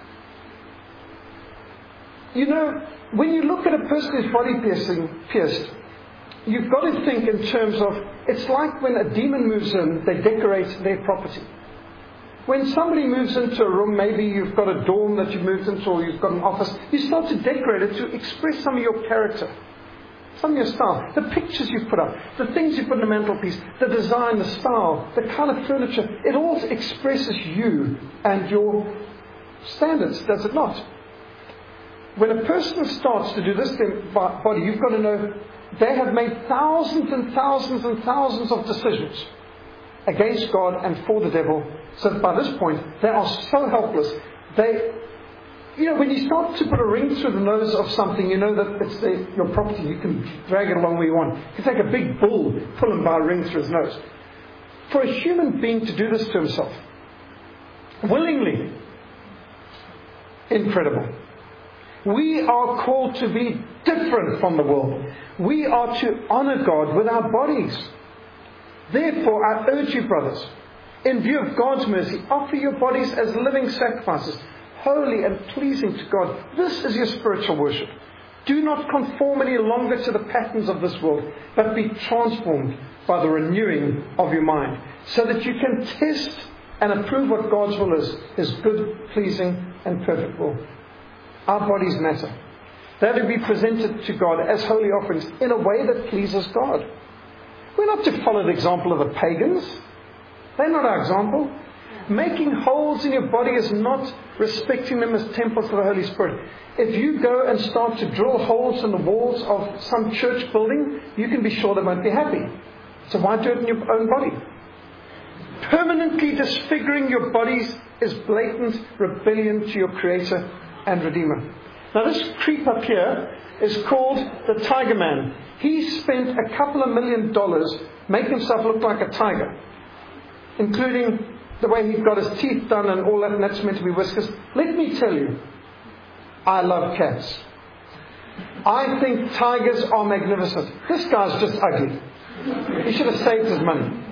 You know, when you look at a person who's body piercing, pierced, you've got to think in terms of, it's like when a demon moves in, they decorate their property. When somebody moves into a room, maybe you've got a dorm that you've moved into, or you've got an office, you start to decorate it to express some of your character, some of your style. The pictures you put up, the things you put in the mantelpiece, the design, the style, the kind of furniture, it all expresses you and your standards, does it not? When a person starts to do this to their body, you've got to know they have made thousands and thousands and thousands of decisions against God and for the devil. So by this point, they are so helpless. They, you know, when you start to put a ring through the nose of something, you know that it's the, your property. You can drag it along where you want. You can take a big bull, pull him by a ring through his nose. For a human being to do this to himself, willingly, incredible. We are called to be different from the world. We are to honor God with our bodies. Therefore, I urge you, brothers, in view of God's mercy, offer your bodies as living sacrifices, holy and pleasing to God. This is your spiritual worship. Do not conform any longer to the patterns of this world, but be transformed by the renewing of your mind, so that you can test and approve what God's will is, His good, pleasing, and perfect will. Our bodies matter. They are to be presented to God as holy offerings in a way that pleases God. We're not to follow the example of the pagans. They're not our example. Making holes in your body is not respecting them as temples of the Holy Spirit. If you go and start to drill holes in the walls of some church building, you can be sure they won't be happy. So why do it in your own body? Permanently disfiguring your bodies is blatant rebellion to your Creator and Redeemer. Now this creep up here is called the Tiger Man. He spent a couple of million dollars making himself look like a tiger, including the way he got his teeth done and all that, and that's meant to be whiskers. Let me tell you, I love cats. I think tigers are magnificent. This guy's just ugly. He should have saved his money.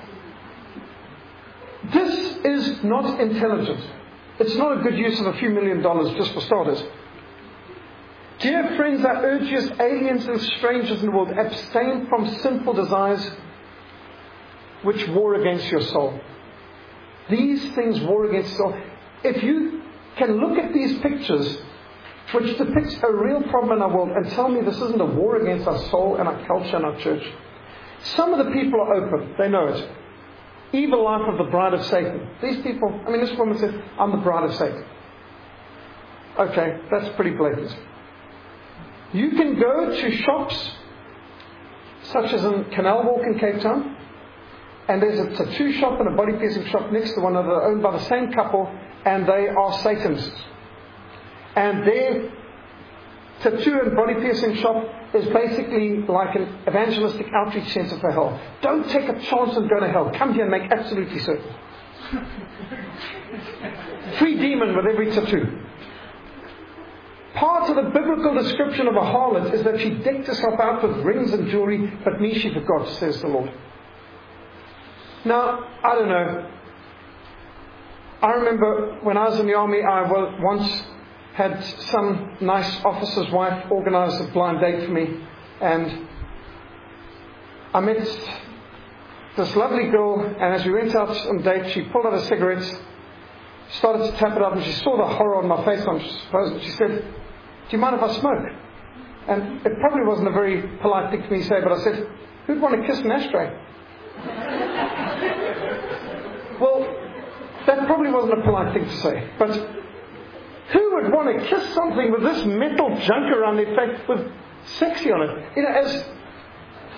This is not intelligent. It's not a good use of a few million dollars just for starters. Dear friends, I urge you as aliens and strangers in the world, abstain from sinful desires which war against your soul. These things war against your soul. If you can look at these pictures, which depicts a real problem in our world, and tell me this isn't a war against our soul and our culture and our church. Some of the people are open. They know it. Evil life of the bride of Satan. These people, I mean, this woman said, I'm the bride of Satan. Okay, that's pretty blatant. You can go to shops, such as in Canal Walk in Cape Town, and there's a tattoo shop and a body piercing shop next to one another owned by the same couple, and they are Satanists. And their tattoo and body piercing shop is basically like an evangelistic outreach center for hell. Don't take a chance on going to hell. Come here and make absolutely certain. Free demon with every tattoo. Part of the biblical description of a harlot is that she decked herself out with rings and jewelry, but me she forgot, says the Lord. Now, I don't know. I remember when I was in the army, I once had some nice officer's wife organize a blind date for me, and I met this lovely girl, and as we went out on a date, she pulled out a cigarette, started to tap it up, and she saw the horror on my face, I suppose, and she said, do you mind if I smoke? And it probably wasn't a very polite thing for me to say, but I said, who'd want to kiss an ashtray? Well, that probably wasn't a polite thing to say, but who would want to kiss something with this metal junk around their face with sexy on it? You know, as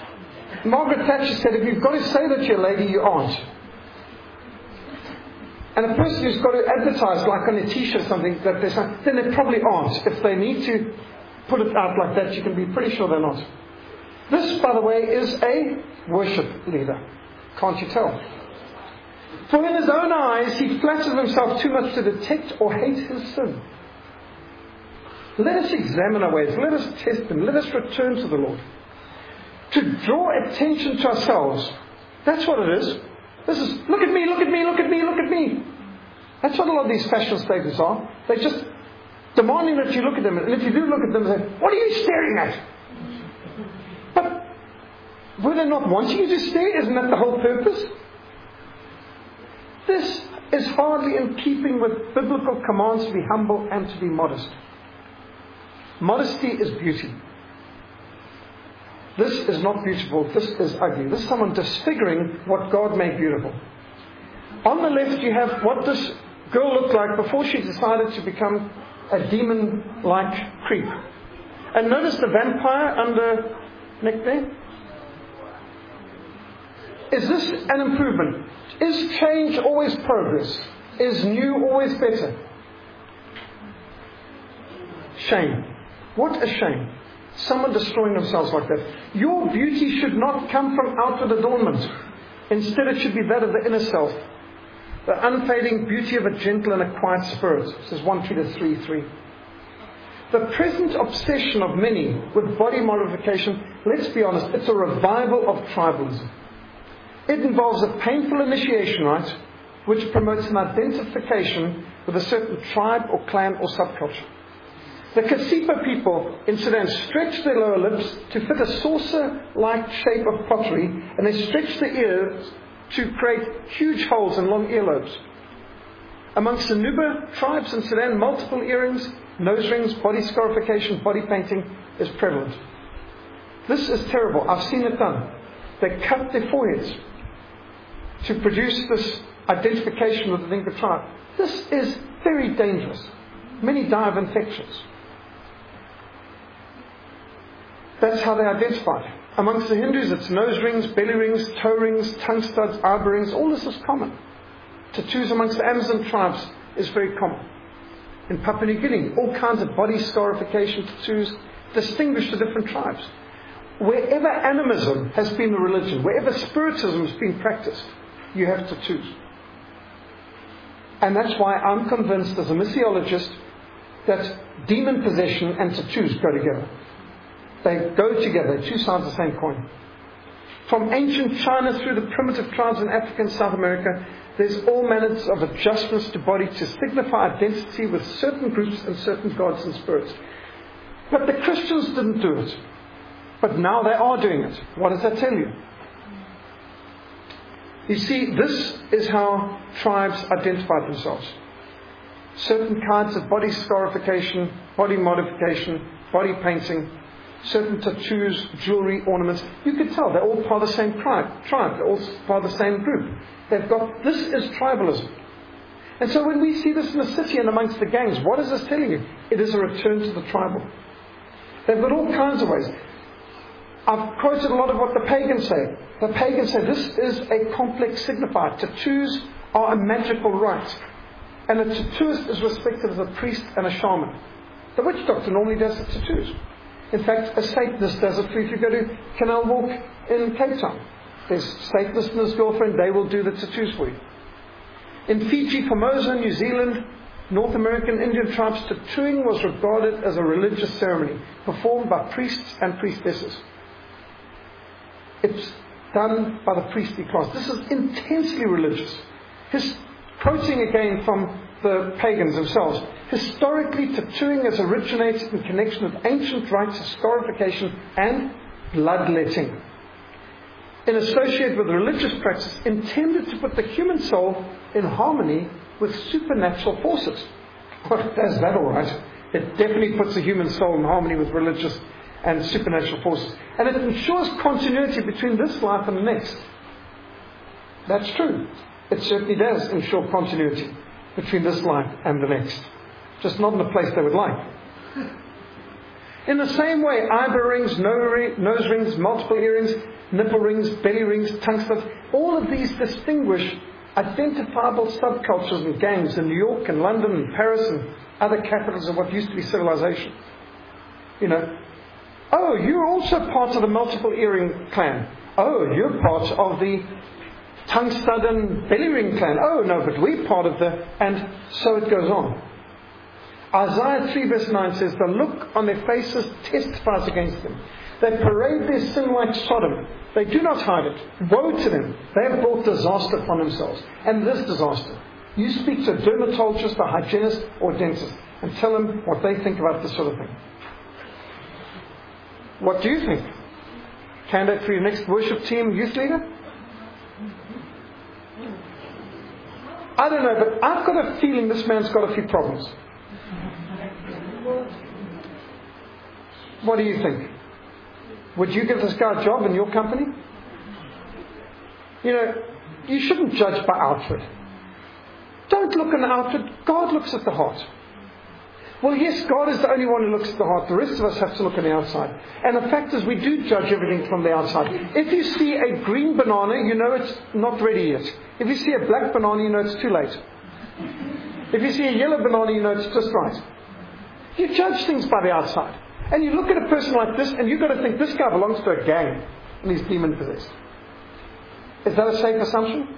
Margaret Thatcher said, if you've got to say that you're a lady, you aren't. And a person who's got to advertise, like on a t-shirt or something, that they're saying, then they probably aren't. If they need to put it out like that, you can be pretty sure they're not. This, by the way, is a worship leader. Can't you tell? For in his own eyes, he flatters himself too much to detect or hate his sin. Let us examine our ways. Let us test them. Let us return to the Lord. To draw attention to ourselves. That's what it is. This is, look at me, look at me, look at me, look at me. That's what a lot of these fashion statements are. They're just demanding that you look at them. And if you do look at them, they say, what are you staring at? But were they not wanting you to stare? Isn't that the whole purpose? This is hardly in keeping with biblical commands to be humble and to be modest. Modesty is beauty. This is not beautiful. This is ugly. This is someone disfiguring what God made beautiful. On the left you have what this girl looked like before she decided to become a demon-like creep. And notice the vampire under neck there. Is this an improvement? Is change always progress? Is new always better? Shame. What a shame. Someone destroying themselves like that. Your beauty should not come from outward adornment. Instead it should be that of the inner self. The unfading beauty of a gentle and a quiet spirit. This is First Peter three three. The present obsession of many with body modification, let's be honest, it's a revival of tribalism. It involves a painful initiation rite which promotes an identification with a certain tribe or clan or subculture. The Kasipa people in Sudan stretch their lower lips to fit a saucer-like shape of pottery, and they stretch their ears to create huge holes and long earlobes. Amongst the Nuba tribes in Sudan, multiple earrings, nose rings, body scarification, body painting is prevalent. This is terrible. I've seen it done. They cut their foreheads to produce this identification with the Dinka tribe. This is very dangerous. Many die of infections. That's how they identify. Amongst the Hindus, it's nose rings, belly rings, toe rings, tongue studs, eyebrow rings. All this is common. Tattoos amongst the Amazon tribes is very common. In Papua New Guinea, all kinds of body scarification tattoos distinguish the different tribes. Wherever animism has been the religion, wherever spiritism has been practiced, you have tattoos. And that's why I'm convinced as a missiologist that demon possession and tattoos go together. They go together, two sides of the same coin. From ancient China through the primitive tribes in Africa and South America, there's all manners of adjustments to body to signify identity with certain groups and certain gods and spirits. But the Christians didn't do it. But now they are doing it. What does that tell you? You see, this is how tribes identified themselves. Certain kinds of body scarification, body modification, body painting, certain tattoos, jewelry, ornaments. You could tell they're all part of the same tribe. tribe. They're all part of the same group. They've got, this is tribalism. And so when we see this in the city and amongst the gangs, what is this telling you? It is a return to the tribal. They've got all kinds of ways. I've quoted a lot of what the pagans say. The pagans say this is a complex signifier. Tattoos are a magical rite. And a tattooist is respected as a priest and a shaman. The witch doctor normally does the tattoos. In fact, a Satanist does it for you if you go to Canal Walk in Cape Town. There's Satanist and his girlfriend, they will do the tattoos for you. In Fiji, Formosa, New Zealand, North American Indian tribes, tattooing was regarded as a religious ceremony performed by priests and priestesses. It's done by the priestly class. This is intensely religious. His, quoting again from the pagans themselves, historically tattooing has originated in connection with ancient rites of scarification and bloodletting, and associated with religious practice intended to put the human soul in harmony with supernatural forces. Well, that's that all right. It definitely puts the human soul in harmony with religious and supernatural forces. And it ensures continuity between this life and the next. That's true. It certainly does ensure continuity between this life and the next. Just not in a place they would like. In the same way, eyebrow rings, nose rings, multiple earrings, nipple rings, belly rings, tongue studs, all of these distinguish identifiable subcultures and gangs in New York and London and Paris and other capitals of what used to be civilization. You know, oh, you're also part of the multiple earring clan. Oh, you're part of the tongue stud and belly ring clan. Oh, no, but we're part of the... And so it goes on. Isaiah three verse nine says, the look on their faces testifies against them. They parade their sin like Sodom. They do not hide it. Woe to them. They have brought disaster upon themselves. And this disaster. You speak to a dermatologist, a hygienist, or a dentist and tell them what they think about this sort of thing. What do you think? Candidate for your next worship team, youth leader? I don't know, but I've got a feeling this man's got a few problems. What do you think? Would you give this guy a job in your company? You know, you shouldn't judge by outward. Don't look on the outward. God looks at the heart. Well, yes, God is the only one who looks at the heart. The rest of us have to look on the outside. And the fact is, we do judge everything from the outside. If you see a green banana, you know it's not ready yet. If you see a black banana, you know it's too late. If you see a yellow banana, you know it's just right. You judge things by the outside. And you look at a person like this, and you've got to think, this guy belongs to a gang, and he's demon-possessed. Is that a safe assumption?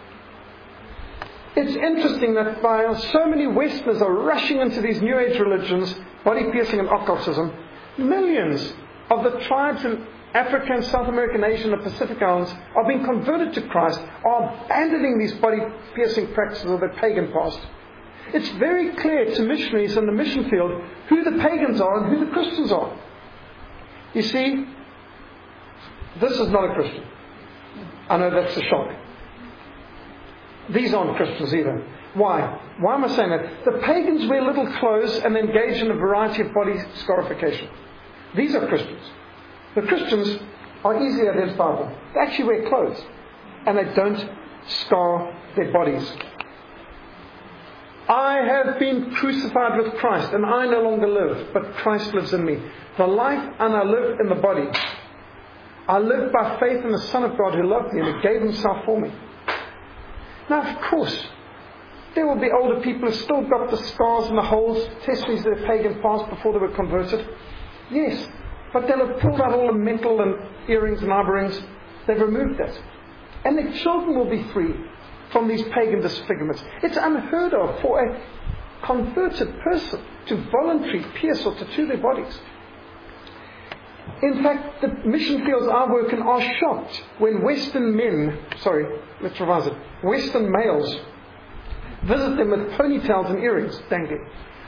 It's interesting that while so many Westerners are rushing into these New Age religions, body piercing and occultism, millions of the tribes in Africa and South America and Asia and the Pacific Islands are being converted to Christ, are abandoning these body piercing practices of their pagan past. It's very clear to missionaries in the mission field who the pagans are and who the Christians are. You see, this is not a Christian. I know that's a shock. These aren't Christians either. Why? Why am I saying that? The pagans wear little clothes and engage in a variety of body scarification. These are Christians. The Christians are easily identifiable. They actually wear clothes. And they don't scar their bodies. I have been crucified with Christ, and I no longer live, but Christ lives in me. The life and I live in the body. I live by faith in the Son of God who loved me and who gave himself for me. Now, of course, there will be older people who still got the scars and the holes, testimonies of their pagan past before they were converted. Yes, but they'll have pulled out all the metal and earrings and eyebrow rings. They've removed that. And their children will be free from these pagan disfigurements. It's unheard of for a converted person to voluntarily pierce or tattoo their bodies. In fact, the mission fields I work in are shocked when Western men, sorry, let's revise it, Western males visit them with ponytails and earrings dangling.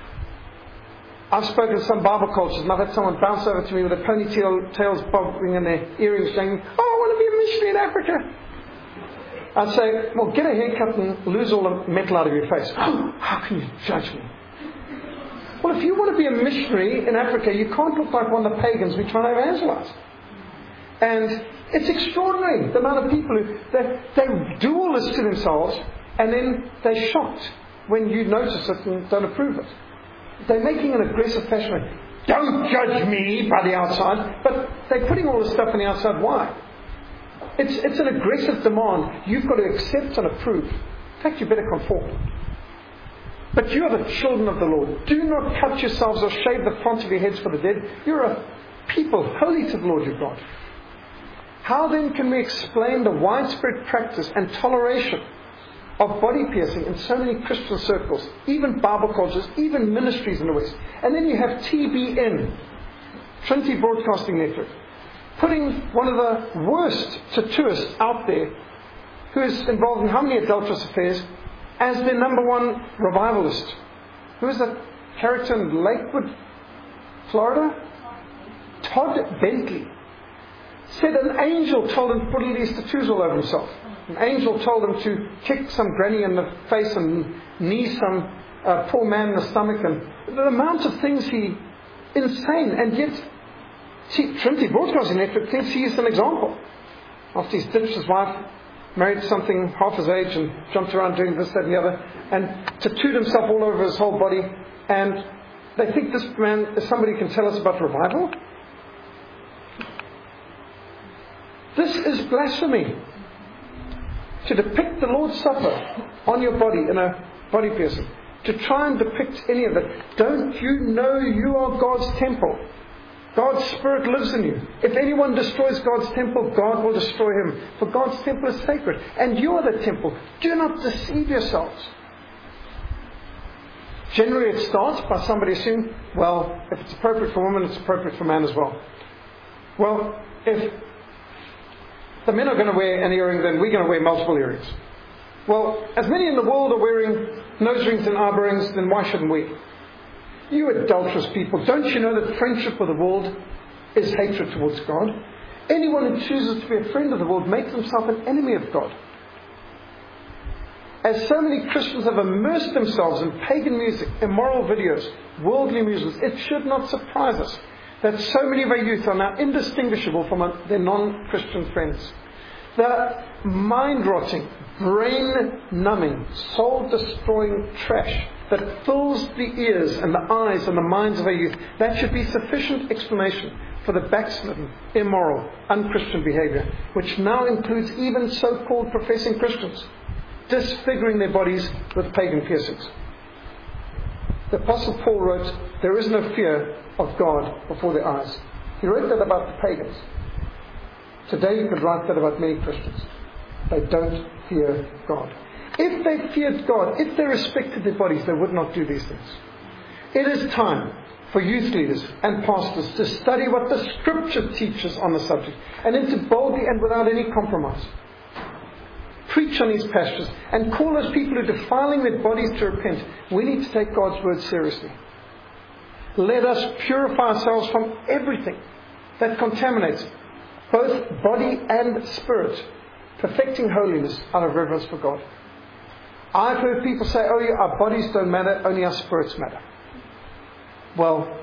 I've spoken to some Bible cultures and I've had someone bounce over to me with their ponytail tails bobbing and their earrings dangling. Oh, I want to be a missionary in Africa. I'd say, well, get a haircut and lose all the metal out of your face. Oh, how can you judge me? Well, if you want to be a missionary in Africa, you can't look like one of the pagans we're trying to evangelize. And it's extraordinary, the amount of people who, they, they do all this to themselves, and then they're shocked when you notice it and don't approve it. They're making an aggressive fashion. Don't judge me by the outside, but they're putting all this stuff on the outside. Why? It's, it's an aggressive demand. You've got to accept and approve. In fact, you better conform. But you are the children of the Lord. Do not cut yourselves or shave the front of your heads for the dead. You're a people holy to the Lord your God. How then can we explain the widespread practice and toleration of body piercing in so many Christian circles, even Bible cultures, even ministries in the West? And then you have T B N, Trinity Broadcasting Network, putting one of the worst tattooists out there, who is involved in how many adulterous affairs, as their number one revivalist. Who is that character in Lakewood, Florida? Todd Bentley. Said an angel told him to put all these tattoos all over himself. An angel told him to kick some granny in the face and knee some uh, poor man in the stomach. And the amount of things he... Insane. And yet, see, Trinity Broadcasting Network thinks he is an example. After he's ditched his wife, married something half his age and jumped around doing this, that and the other, and tattooed himself all over his whole body, and they think this man is somebody who can tell us about revival? This is blasphemy. to depict the Lord's Supper on your body in a body piercing, to try and depict any of it. Don't you know you are God's temple? God's Spirit lives in you. If anyone destroys God's temple, God will destroy him. For God's temple is sacred, and you are the temple. Do not deceive yourselves. Generally it starts by somebody assuming, well, if it's appropriate for women, it's appropriate for man as well. Well, if the men are going to wear an earring, then we're going to wear multiple earrings. Well, as many in the world are wearing nose rings and eyebrow rings, then why shouldn't we? You adulterous people, don't you know that friendship with the world is hatred towards God? Anyone who chooses to be a friend of the world makes himself an enemy of God. As so many Christians have immersed themselves in pagan music, immoral videos, worldly amusements, it should not surprise us that so many of our youth are now indistinguishable from their non-Christian friends. The mind-rotting, brain-numbing, soul-destroying trash that fills the ears and the eyes and the minds of our youth, that should be sufficient explanation for the backslidden, immoral, unchristian behavior, which now includes even so-called professing Christians, disfiguring their bodies with pagan piercings. The Apostle Paul wrote, there is no fear of God before their eyes. He wrote that about the pagans. Today you could write that about many Christians. They don't fear God. If they feared God, if they respected their bodies, they would not do these things. It is time for youth leaders and pastors to study what the Scripture teaches on the subject, and then to boldly and without any compromise preach on these passages and call those people who are defiling their bodies to repent. We need to take God's word seriously. Let us purify ourselves from everything that contaminates both body and spirit, perfecting holiness out of reverence for God. I've heard people say, oh yeah, our bodies don't matter, only our spirits matter. Well,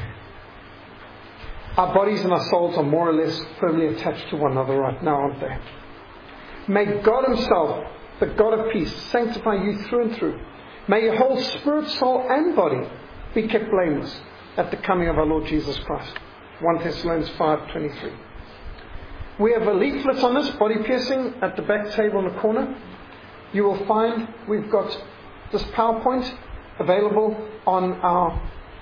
our bodies and our souls are more or less firmly attached to one another right now, aren't they? May God Himself, the God of peace, sanctify you through and through. May your whole spirit, soul and body be kept blameless at the coming of our Lord Jesus Christ. First Thessalonians five twenty-three. We have a leaflet on this, body piercing, at the back table in the corner. You will find we've got this PowerPoint available on our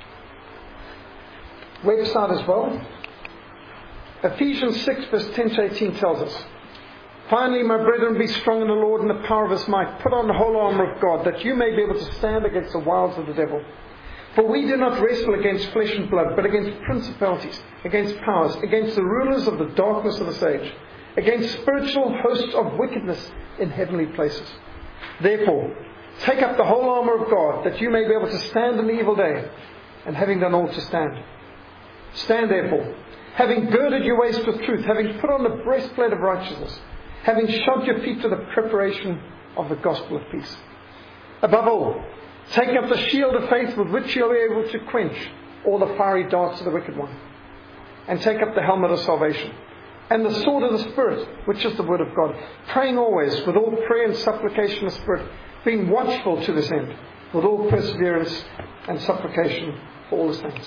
website as well. Ephesians six verse ten to eighteen tells us, finally, my brethren, be strong in the Lord and the power of His might. Put on the whole armour of God, that you may be able to stand against the wiles of the devil. For we do not wrestle against flesh and blood, but against principalities, against powers, against the rulers of the darkness of this age, against spiritual hosts of wickedness in heavenly places. Therefore, take up the whole armour of God, that you may be able to stand in the evil day, and having done all to stand. Stand therefore, having girded your waist with truth, having put on the breastplate of righteousness, having shod your feet to the preparation of the gospel of peace. Above all, take up the shield of faith with which you'll be able to quench all the fiery darts of the wicked one. And take up the helmet of salvation, and the sword of the Spirit, which is the word of God, praying always with all prayer and supplication of the Spirit, being watchful to this end, with all perseverance and supplication for all the saints.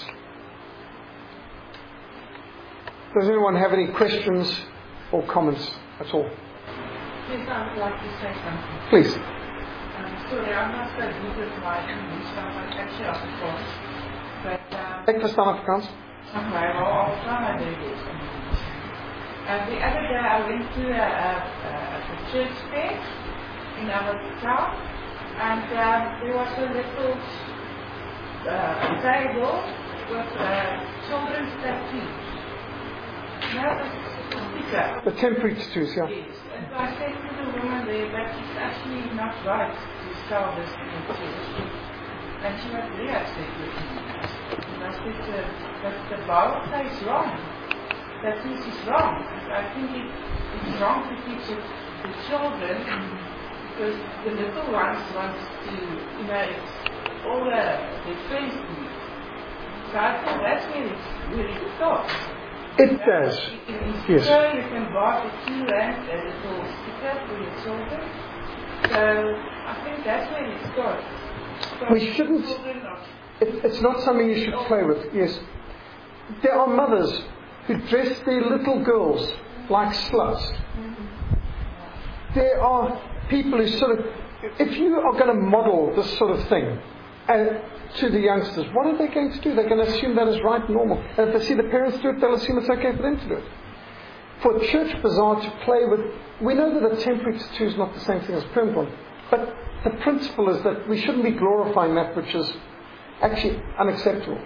Does anyone have any questions or comments at all? Yes, I would like to say something. Please. Um, sorry, I'm not so good with my English, so I'm actually off the course. But, um, Ek verstaan Afrikaans. okay, well, I'll try my very best. Uh, the other day I went to a, a, a, a church fair in our town, and um, there was a little uh, table with uh, children's tattoos. No, the The temporary tattoos, yeah. Yes. And so I said to the woman there that it's actually not right to sell this in the church. And she was very upset with me. And I said to her, but the Bible says wrong. That this is wrong. And I think it, it's wrong to teach it to children because the little ones want to, you know, it's all the, their friends do. So I thought that's where it's really stops. It does. Yes. So you can buy the two rand a little sticker for your children. So I think that's where it starts. So We shouldn't. It, it's not something you should play with. Yes. There are mothers who dress their little girls like sluts. there are people who sort of, if you are going to model this sort of thing uh, to the youngsters, what are they going to do? They're going to assume that is right and normal. And if they see the parents do it, they'll assume it's okay for them to do it. For Church Bazaar to play with, we know that a temporary tattoo is not the same thing as a permanent one, but the principle is that we shouldn't be glorifying that which is actually unacceptable.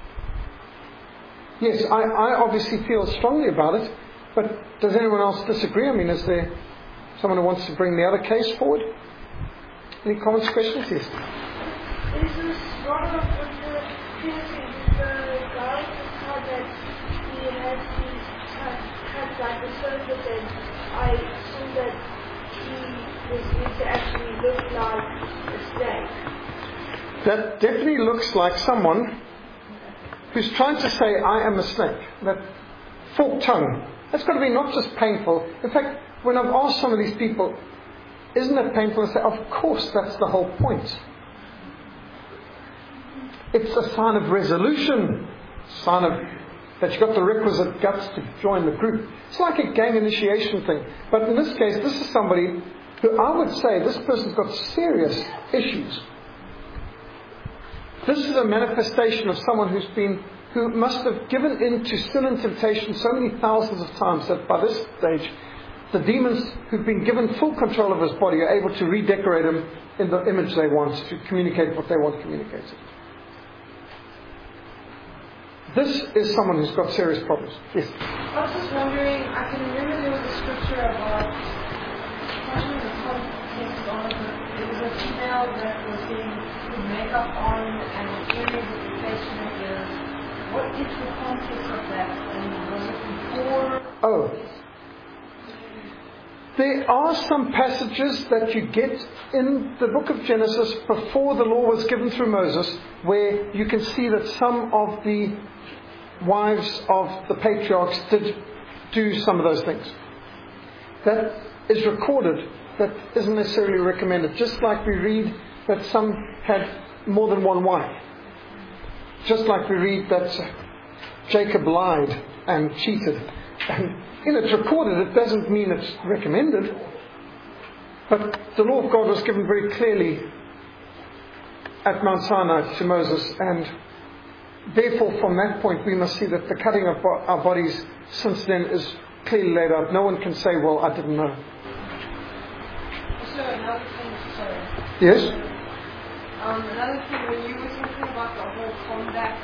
Yes, I, I obviously feel strongly about it, but does anyone else disagree? I mean, is there someone who wants to bring the other case forward? Any comments, questions? Yes. Is this one of the piercing, the guy said that he had these cut like a serpent, and I assume that he was meant to actually look like a snake? That definitely looks like someone who's trying to say, I am a snake. That forked tongue. That's got to be not just painful. In fact, when I've asked some of these people, isn't it painful? I say, of course, that's the whole point. It's a sign of resolution. Sign of that you've got the requisite guts to join the group. It's like a gang initiation thing. But in this case, this is somebody who I would say, this person's got serious issues. This is a manifestation of someone who's been, who must have given in to sin and temptation so many thousands of times that by this stage, the demons who've been given full control of his body are able to redecorate him in the image they want, to communicate what they want to communicate. This is someone who's got serious problems. Yes? I was just wondering, I can remember there was a scripture about, I don't know the context of it, there was a female that was getting makeup on and areas of the face and the ears. What is the context of that? And was it before? Oh. There are some passages that you get in the book of Genesis before the law was given through Moses, where you can see that some of the wives of the patriarchs did do some of those things. That is recorded. That isn't necessarily recommended. Just like we read that some had more than one wife. Just like we read that Jacob lied and cheated. And you know, it's recorded, it doesn't mean it's recommended. But the law of God was given very clearly at Mount Sinai to Moses, and therefore from that point we must see that the cutting of our bodies since then is clearly laid out. No one can say, well, I didn't know. So another thing, sorry. Yes? Um, another thing, when you were talking about the whole combat,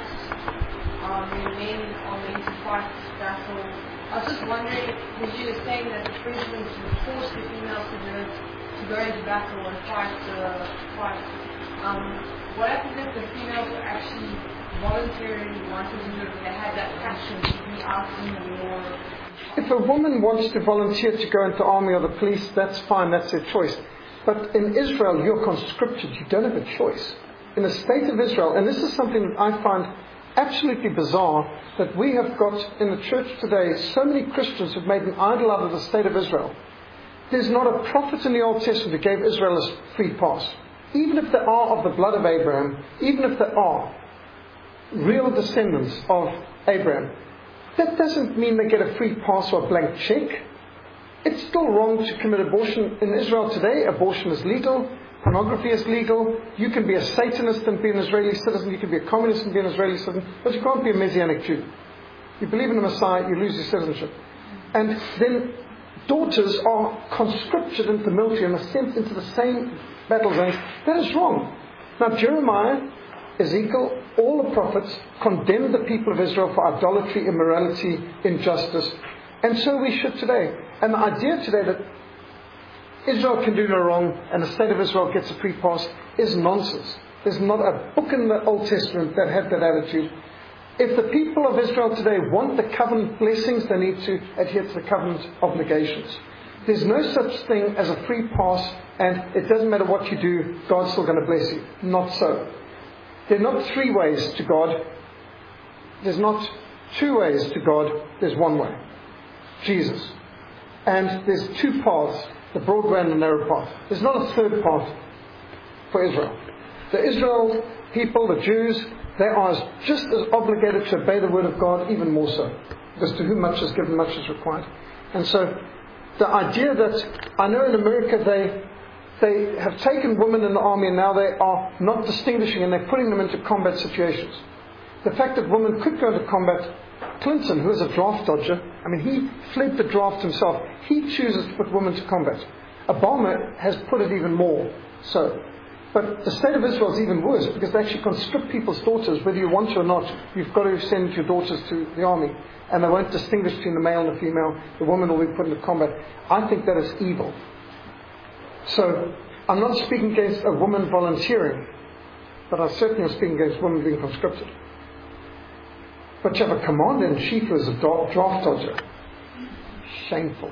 um, when men are meant to fight battle, I was just wondering, because you were saying that, for instance, you force the females to do it, to go into battle and fight the fight. Um, what happens if the females were actually voluntarily wanted to do it, they had that passion to be out in the war? If a woman wants to volunteer to go into the army or the police, that's fine, that's their choice. But in Israel, you're conscripted, you don't have a choice. In the state of Israel, and this is something that I find absolutely bizarre, that we have got in the church today so many Christians who've made an idol out of the state of Israel. There's not a prophet in the Old Testament who gave Israel a free pass. Even if they are of the blood of Abraham, even if they are real descendants of Abraham, that doesn't mean they get a free pass or a blank check. It's still wrong to commit abortion. In Israel today, abortion is legal. Pornography is legal. You can be a Satanist and be an Israeli citizen. You can be a communist and be an Israeli citizen. But you can't be a Messianic Jew. You believe in the Messiah, you lose your citizenship. And then daughters are conscripted into the military and are sent into the same battle zones. That is wrong. Now Jeremiah, Ezekiel, all the prophets condemned the people of Israel for idolatry, immorality, injustice. And so we should today. And the idea today that Israel can do no wrong and the state of Israel gets a free pass is nonsense. There's not a book in the Old Testament that had that attitude. If the people of Israel today want the covenant blessings, they need to adhere to the covenant obligations. There's no such thing as a free pass, and it doesn't matter what you do, God's still going to bless you. Not so. There are not three ways to God. There's not two ways to God. There's one way. Jesus. And there's two paths, the broad way and the narrow path. There's not a third path for Israel. The Israel people, the Jews, they are just as obligated to obey the word of God, even more so. Because to whom much is given, much is required. And so the idea that, I know in America they they have taken women in the army and now they are not distinguishing and they're putting them into combat situations. The fact that women could go into combat, Clinton, who is a draft dodger, I mean, he fled the draft himself. He chooses to put women to combat. Obama has put it even more so. But the state of Israel is even worse because they actually conscript people's daughters, whether you want to or not. You've got to send your daughters to the army. And they won't distinguish between the male and the female. The woman will be put into combat. I think that is evil. So, I'm not speaking against a woman volunteering, but I certainly am speaking against women being conscripted. But you have a commander-in-chief who is a draft dodger. Shameful.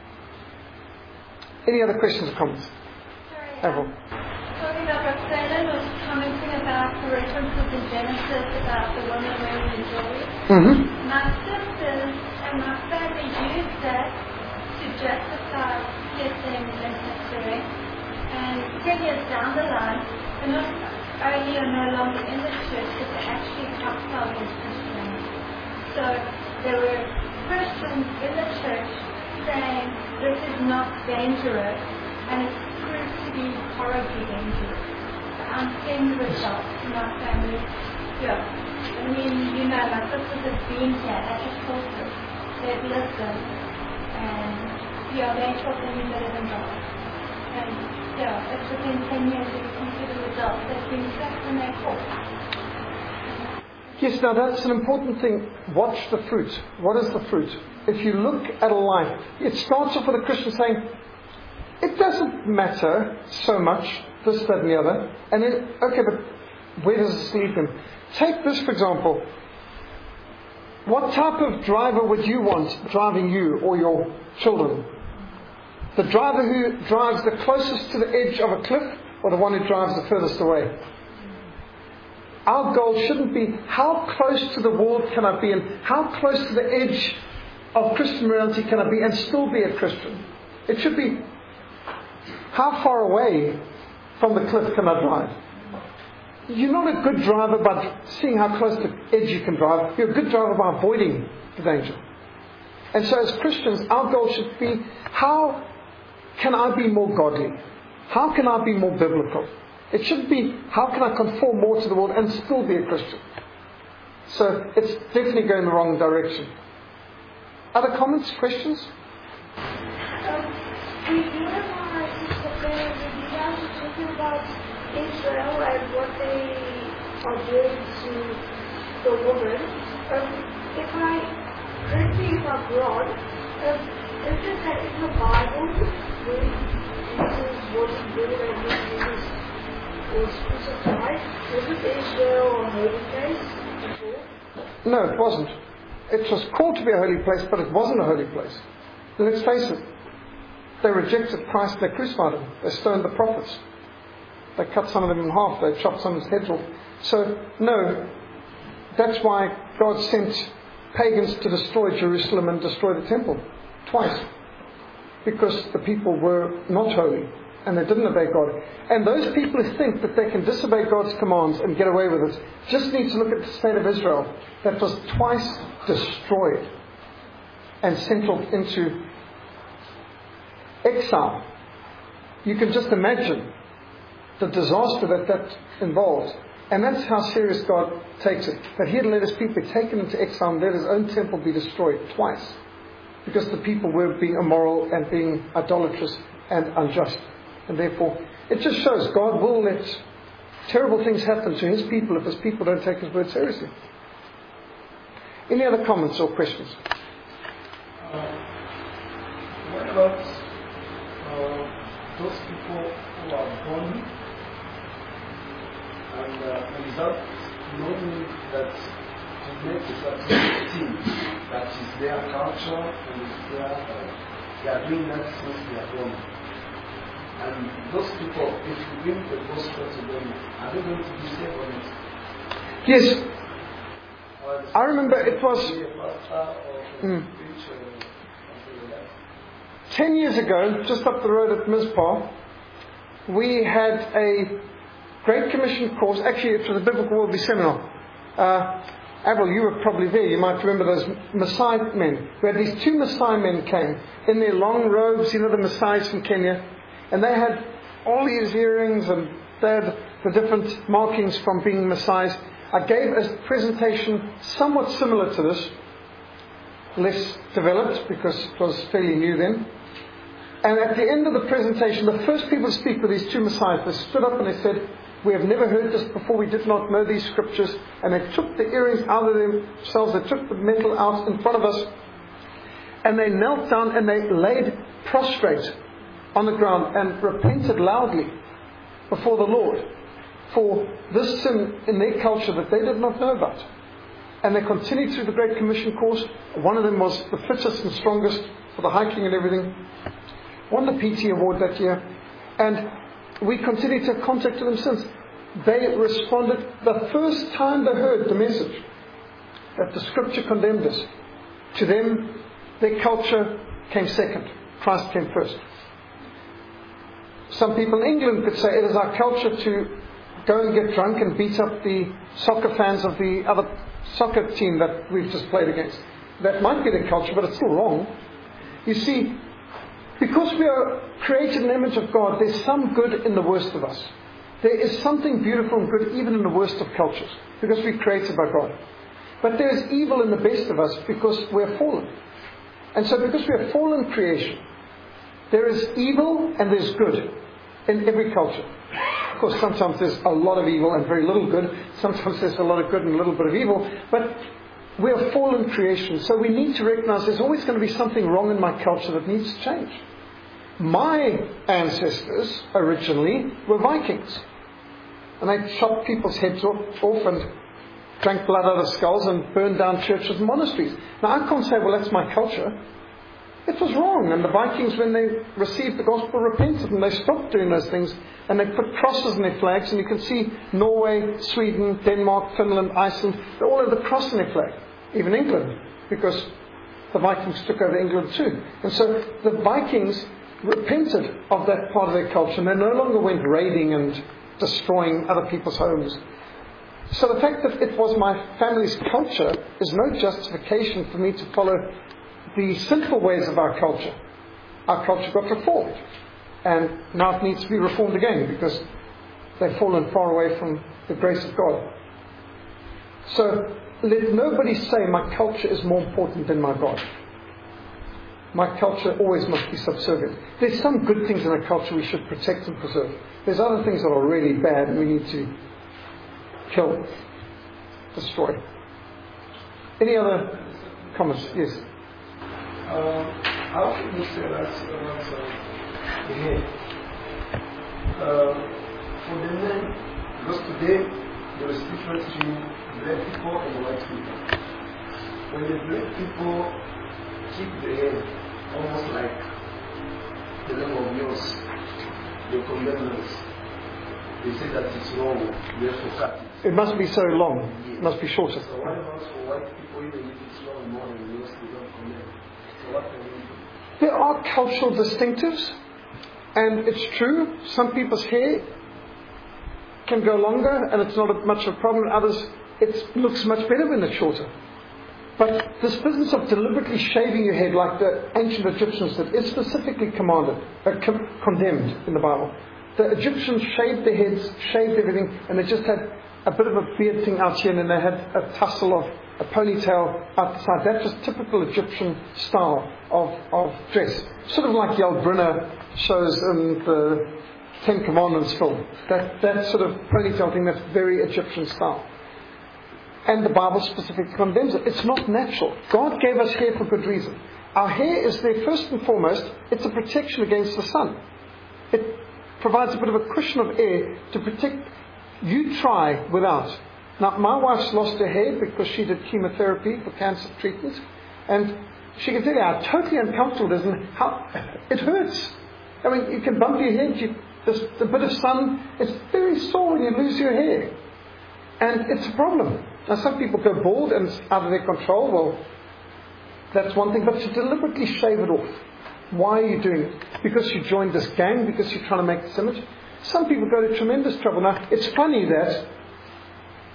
Any other questions or comments? Sorry, um, talking about Roxana was commenting about the references in Genesis about the woman wearing the jewelry. Mm-hmm. My sisters and my family used that to justify kissing and history. And ten years down the line, they're not only are no longer in the church, but they actually outside as Christians. So there were Christians in the church saying this is not dangerous, and it's proved to be horribly dangerous. So I'm seeing the results in my family. Yeah. I mean, you know, my sisters have been here at the courses. They've listened. And, yeah, they thought they knew better than God. And, yeah, it's within ten years that you can see the results. They've been sacked when they fought. Yes, now that's an important thing. Watch the fruit. What is the fruit? If you look at a life, it starts off with a Christian saying, it doesn't matter so much, this, that and the other. And then, okay, but where does this lead them? Take this, for example. What type of driver would you want driving you or your children? The driver who drives the closest to the edge of a cliff or the one who drives the furthest away? Our goal shouldn't be how close to the wall can I be and how close to the edge of Christian morality can I be and still be a Christian. It should be how far away from the cliff can I drive. You're not a good driver by seeing how close to the edge you can drive. You're a good driver by avoiding the danger. And so as Christians, our goal should be how can I be more godly? How can I be more biblical? It should be, how can I conform more to the world and still be a Christian? So it's definitely going the wrong direction. Other comments, questions? Um, we realize that there is a challenge talking about Israel and what they are doing to the woman. Um, if I, correct me if I'm wrong, um, is it that in the Bible, when Jesus wasn't good and Jesus was crucified, wasn't Israel a holy place before? No, it wasn't. It was called to be a holy place, but it wasn't a holy place. Let's face it. They rejected Christ and they crucified Him. They stoned the prophets. They cut some of them in half. They chopped some of His heads off. So, no. That's why God sent pagans to destroy Jerusalem and destroy the temple. Twice. Because the people were not holy. And they didn't obey God. And those people who think that they can disobey God's commands and get away with it just need to look at the state of Israel that was twice destroyed and sent off into exile. You can just imagine the disaster that that involved. And that's how serious God takes it. That He had let His people be taken into exile and let His own temple be destroyed twice. Because the people were being immoral and being idolatrous and unjust. And therefore, it just shows God will let terrible things happen to His people if His people don't take His word seriously. Any other comments or questions? Uh, what about uh, those people who are born and uh, without knowing that to make a certain thing that is their culture and is their, uh, they are doing that since they are born? And those people, if you bring the gospel to them, are they going to be saved or not? Yes. I remember it was mm, ten years ago, just up the road at Mizpah, we had a Great Commission course. Actually, it was a Biblical Worldview seminar. Uh, Avril, you were probably there. You might remember those Maasai men. We had these two Maasai men came in their long robes, you know, the Maasais from Kenya. And they had all these earrings and they had the different markings from being Maasais. I gave a presentation somewhat similar to this, less developed because it was fairly new then. And at the end of the presentation, the first people to speak were these two Maasais. They stood up and they said, "We have never heard this before. We did not know these scriptures." And they took the earrings out of themselves. They took the metal out in front of us. And they knelt down and they laid prostrate on the ground and repented loudly before the Lord for this sin in their culture that they did not know about. And they continued through the Great Commission course. One of them was the fittest and strongest for the hiking and everything. Won the P T award that year. And we continue to have contact with them since. They responded the first time they heard the message that the scripture condemned us. To them, their culture came second. Christ came first. Some people in England could say it is our culture to go and get drunk and beat up the soccer fans of the other soccer team that we've just played against. That might be their culture, but it's still wrong. You see, because we are created in the image of God, there's some good in the worst of us. There is something beautiful and good even in the worst of cultures, because we're created by God. But there is evil in the best of us because we're fallen. And so because we are fallen creation, there is evil and there's good in every culture. Of course, sometimes there's a lot of evil and very little good. Sometimes there's a lot of good and a little bit of evil. But we are fallen creation, so we need to recognize there's always going to be something wrong in my culture that needs to change. My ancestors originally were Vikings. And they chopped people's heads off and drank blood out of skulls and burned down churches and monasteries. Now I can't say, well, that's my culture. It was wrong. And the Vikings, when they received the gospel, repented and they stopped doing those things. And they put crosses in their flags. And you can see Norway, Sweden, Denmark, Finland, Iceland. They all have the cross in their flag. Even England. Because the Vikings took over England too. And so the Vikings repented of that part of their culture. And they no longer went raiding and destroying other people's homes. So the fact that it was my family's culture is no justification for me to follow the sinful ways of our culture. Our culture got reformed. And now it needs to be reformed again because they've fallen far away from the grace of God. So let nobody say my culture is more important than my God. My culture always must be subservient. There's some good things in our culture we should protect and preserve. There's other things that are really bad and we need to kill, destroy. Any other comments? Yes. Um, how can you say that about uh, the head? Uh, for the men, because today there is difference between black people and white people. When the black people keep the head almost like the name of yours, they condemn us. They say that it's wrong, we have to cut it. It must be so long. Yes. It must be shorter. So what about for white people, even if it's long more than yours, they don't condemn. So what can we do? There are cultural distinctives, and it's true, some people's hair can go longer and it's not much of a problem. Others, it looks much better when it's shorter. But this business of deliberately shaving your head like the ancient Egyptians did is specifically commanded, uh, con- condemned in the Bible. The Egyptians shaved their heads, shaved everything, and they just had a bit of a beard thing out here, and then they had a tussle of a ponytail out the side. That's just typical Egyptian style of, of dress. Sort of like Yul Brynner shows in the Ten Commandments film. That, that sort of ponytail thing, that's very Egyptian style. And the Bible specifically condemns it. It's not natural. God gave us hair for good reason. Our hair is there first and foremost. It's a protection against the sun. It provides a bit of a cushion of air to protect. You try without. Now, my wife's lost her hair because she did chemotherapy for cancer treatment. And she can tell you how totally uncomfortable it is and how it hurts. I mean, you can bump your head. You, there's a bit of sun. It's very sore when you lose your hair. And it's a problem. Now, some people go bald and it's out of their control. Well, that's one thing. But to deliberately shave it off. Why are you doing it? Because you joined this gang? Because you're trying to make this image? Some people go to tremendous trouble. Now, it's funny that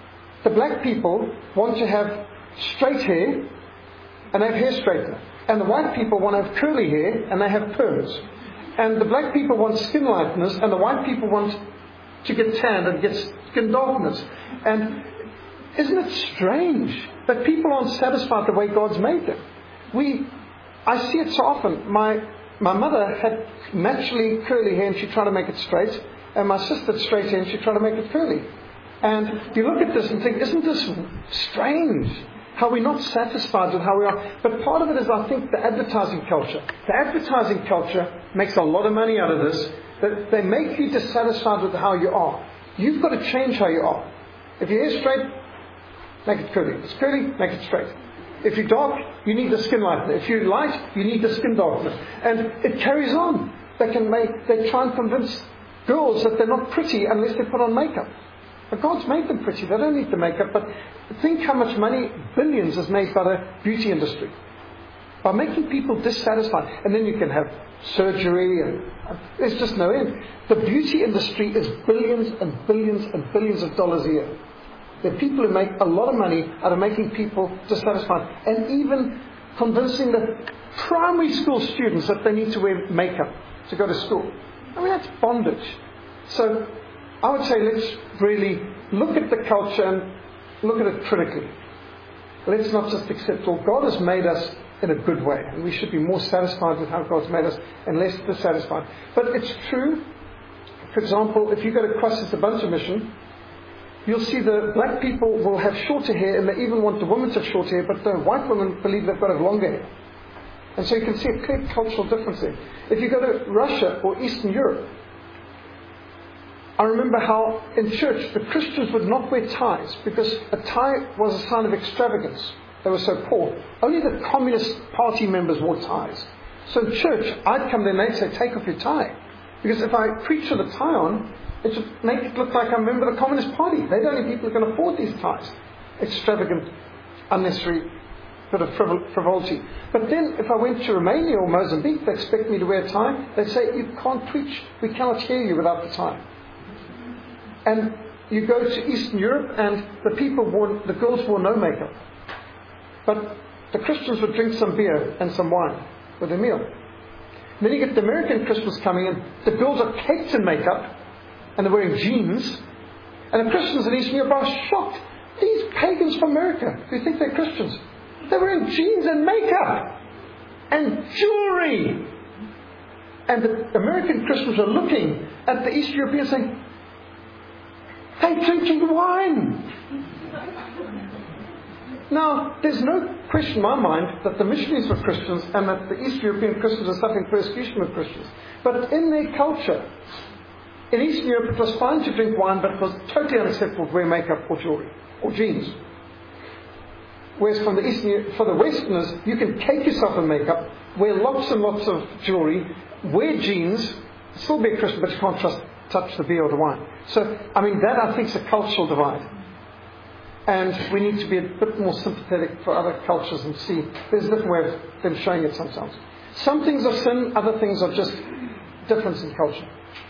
the black people want to have straight hair and they have hair straightener. And the white people want to have curly hair and they have perms. And the black people want skin lightness and the white people want to get tanned and get skin darkness. And isn't it strange that people aren't satisfied the way God's made them? We, I see it so often. My my mother had naturally curly hair and she tried to make it straight. And my sister had straight hair and she tried to make it curly. And you look at this and think, isn't this strange? How we're not satisfied with how we are. But part of it is, I think, the advertising culture. The advertising culture makes a lot of money out of this. That they make you dissatisfied with how you are. You've got to change how you are. If your hair's straight, make it curly. If it's curly, make it straight. If you're dark, you need the skin lightener. If you're light, you need the skin darkener. And it carries on. They can make, they try and convince girls that they're not pretty unless they put on makeup. But God's made them pretty. They don't need the makeup. But think how much money, billions, is made by the beauty industry. By making people dissatisfied. And then you can have surgery and there's just no end. The beauty industry is billions and billions and billions of dollars a year. There are people who make a lot of money out of making people dissatisfied. And even convincing the primary school students that they need to wear makeup to go to school. I mean, that's bondage. So I would say let's really look at the culture and look at it critically. Let's not just accept all. God has made us in a good way. And we should be more satisfied with how God's made us and less dissatisfied. But it's true. For example, if you go to Cross as a Bunch of Mission, you'll see the black people will have shorter hair and they even want the women to have short hair, but the white women believe they've got to have longer hair. And so you can see a clear cultural difference there. If you go to Russia or Eastern Europe, I remember how in church the Christians would not wear ties because a tie was a sign of extravagance. They were so poor. Only the Communist Party members wore ties. So in church, I'd come there and they'd say, take off your tie. Because if I preach with a tie on, it would make it look like I'm a member of the Communist Party. They're the only people who can afford these ties. Extravagant, unnecessary bit of frivol- frivolity. But then if I went to Romania or Mozambique, they expect me to wear a tie. They'd say, you can't preach. We cannot hear you without the tie. And you go to Eastern Europe and the people wore, the girls wore no makeup. But the Christians would drink some beer and some wine with their meal. And then you get the American Christians coming in. The girls are caked in makeup and they're wearing jeans. And the Christians in Eastern Europe are shocked. These pagans from America who think they're Christians, they're wearing jeans and makeup and jewelry. And the American Christians are looking at the Eastern Europeans saying, they're drinking wine. Now, there's no question in my mind that the missionaries were Christians and that the Eastern European Christians are suffering persecution with Christians. But in their culture, in Eastern Europe, it was fine to drink wine, but it was totally unacceptable to wear makeup or jewelry or jeans. Whereas from the Eastern, for the Westerners, you can cake yourself in makeup, wear lots and lots of jewelry, wear jeans, still be a Christian, but you can't trust, touch the beer or the wine. So, I mean, that I think is a cultural divide. And we need to be a bit more sympathetic for other cultures and see there's a different way of them showing it sometimes. Some things are sin, other things are just difference in culture.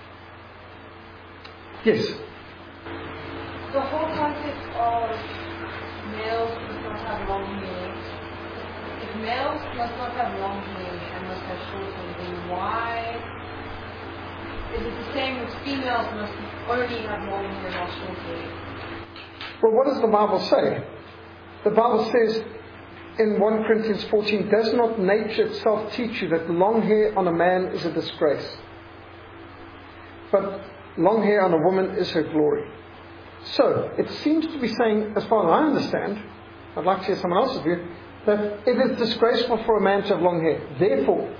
Yes? The whole concept of males must not have long hair. If males must not have long hair and must have short hair, then why is it the same as females must only have long hair and not short hair? Well, what does the Bible say? The Bible says in First Corinthians fourteen, does not nature itself teach you that long hair on a man is a disgrace? But long hair on a woman is her glory. So, it seems to be saying, as far as I understand, I'd like to hear someone else's view, that it is disgraceful for a man to have long hair. Therefore,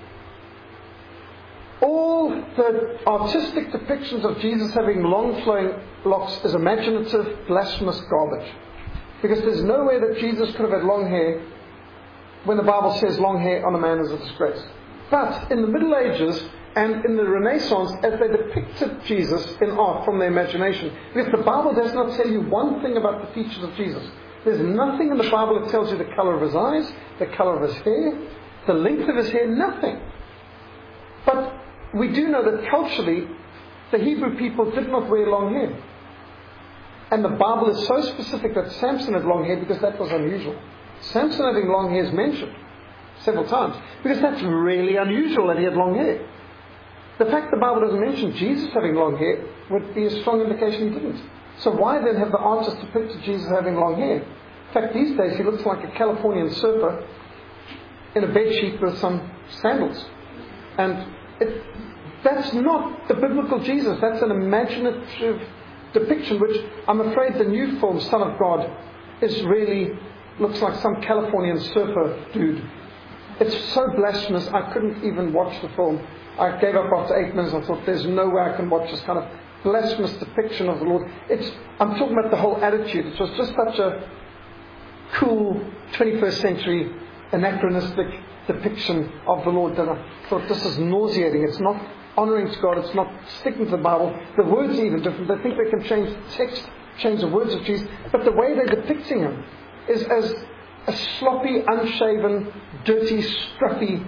all the artistic depictions of Jesus having long flowing locks is imaginative, blasphemous garbage. Because there's no way that Jesus could have had long hair when the Bible says long hair on a man is a disgrace. But in the Middle Ages and in the Renaissance, as they depicted Jesus in art from their imagination, because the Bible does not tell you one thing about the features of Jesus. There's nothing in the Bible that tells you the color of his eyes, the color of his hair, the length of his hair, nothing. But we do know that culturally, the Hebrew people did not wear long hair. And the Bible is so specific that Samson had long hair because that was unusual. Samson having long hair is mentioned several times because that's really unusual that he had long hair. The fact the Bible doesn't mention Jesus having long hair would be a strong indication he didn't. So why then have the artist depicted Jesus having long hair? In fact, these days he looks like a Californian surfer in a bedsheet with some sandals. And it, that's not the biblical Jesus. That's an imaginative depiction, which I'm afraid the new film, Son of God, is really, looks like some Californian surfer dude. It's so blasphemous, I couldn't even watch the film. I gave up after eight minutes. I thought, there's no way I can watch this kind of blasphemous depiction of the Lord. It's, I'm talking about the whole attitude. It was just such a cool twenty-first century anachronistic depiction of the Lord that I thought, this is nauseating. It's not honouring to God. It's not sticking to the Bible. The words are even different. They think they can change the text, change the words of Jesus. But the way they're depicting him is as a sloppy, unshaven, dirty, scruffy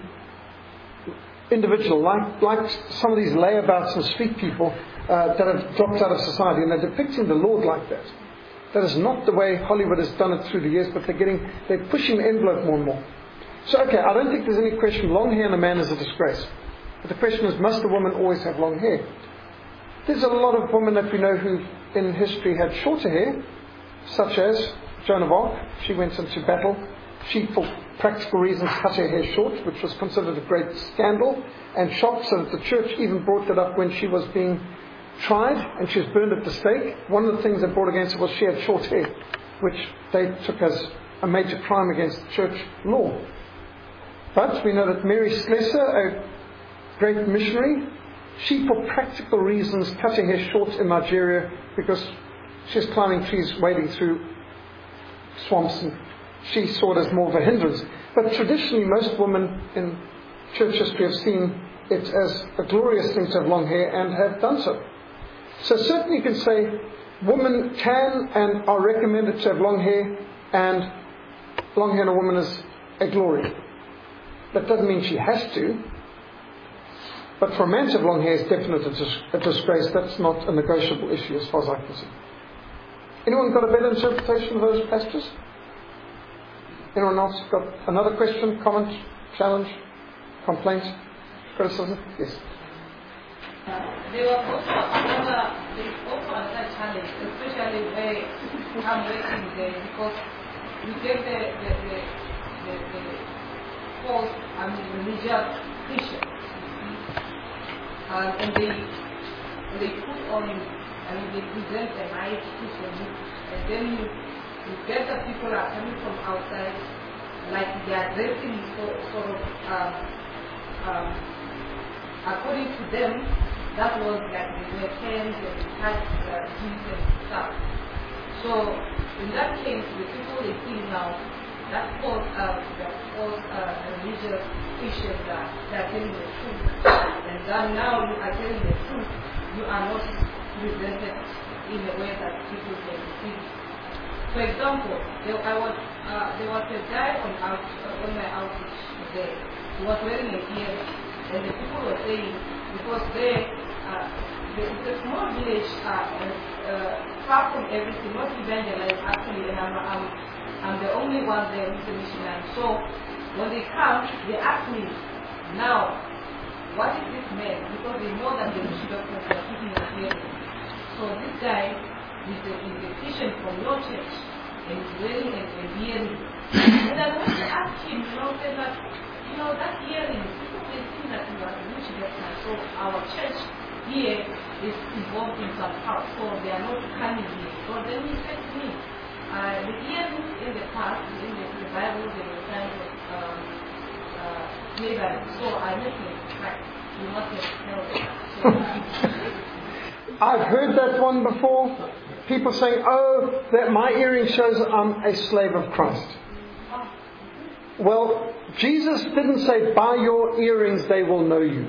individual, like like some of these layabouts and street people uh, that have dropped out of society, and they're depicting the Lord like that. That is not the way Hollywood has done it through the years, but they're getting, they're pushing the envelope more and more. So, okay, I don't think there's any question long hair in a man is a disgrace. But the question is, must a woman always have long hair? There's a lot of women that we know who in history had shorter hair, such as Joan of Arc. She went into battle. She, for practical reasons, cut her hair short, which was considered a great scandal and shock, so that the church even brought that up when she was being tried and she was burned at the stake. One of the things they brought against her was she had short hair, which they took as a major crime against church law. But we know that Mary Slessor, a great missionary, she, for practical reasons, cut her hair short in Nigeria because she was climbing trees, wading through swamps, and she saw it as more of a hindrance. But traditionally, most women in church history have seen it as a glorious thing to have long hair and have done so. So certainly you can say women can and are recommended to have long hair, and long hair in a woman is a glory. That doesn't mean she has to. But for a man to have long hair is definitely a disgrace. That's not a negotiable issue as far as I can see. Anyone got a better interpretation of those passages? Anyone else got another question, comment, challenge, complaint, criticism? Yes. Uh, there was also another, there is also another challenge, especially where I'm working there, because we get the the the, the, the false, I mean, religious Christians, uh, and they they put on, I mean, they present a nice Christian, and then you, you get the people are coming from outside, like they are dressing so, sort of um, um, according to them. That was like they were pens and had uh, jeans and stuff. So in that case, the people they see now, that false, uh, that false uh, religious Christians that they are telling the truth, and then now you are telling the truth, you are not presented in a way that people can see. For example, there, I was, uh, there was a guy on, out, uh, on my outreach today. He was wearing a earring, and the people were saying, because they, uh, it's a small village, uh, uh, far from everything, not evangelized actually, and I'm, I'm, I'm the only one there who's a missionary. So when they come, they ask me, now, what is this man? Because they know that the witch doctors are keeping a hearing. So this guy is a, is a Christian from your church, and he's wearing a, a earring. And I want to ask him, you know, say that, you know, that earring, people may think that you are a witch doctor. So our church here is involved in some part, so they are not coming here. So then he said to me, uh, the earrings in the past, in the, the Bible, they were kind of um, uh, slavery. So I met him, right, you must have held it. So, uh, I've heard that one before. People saying, oh, that my earring shows I'm a slave of Christ. Well, Jesus didn't say, by your earrings they will know you.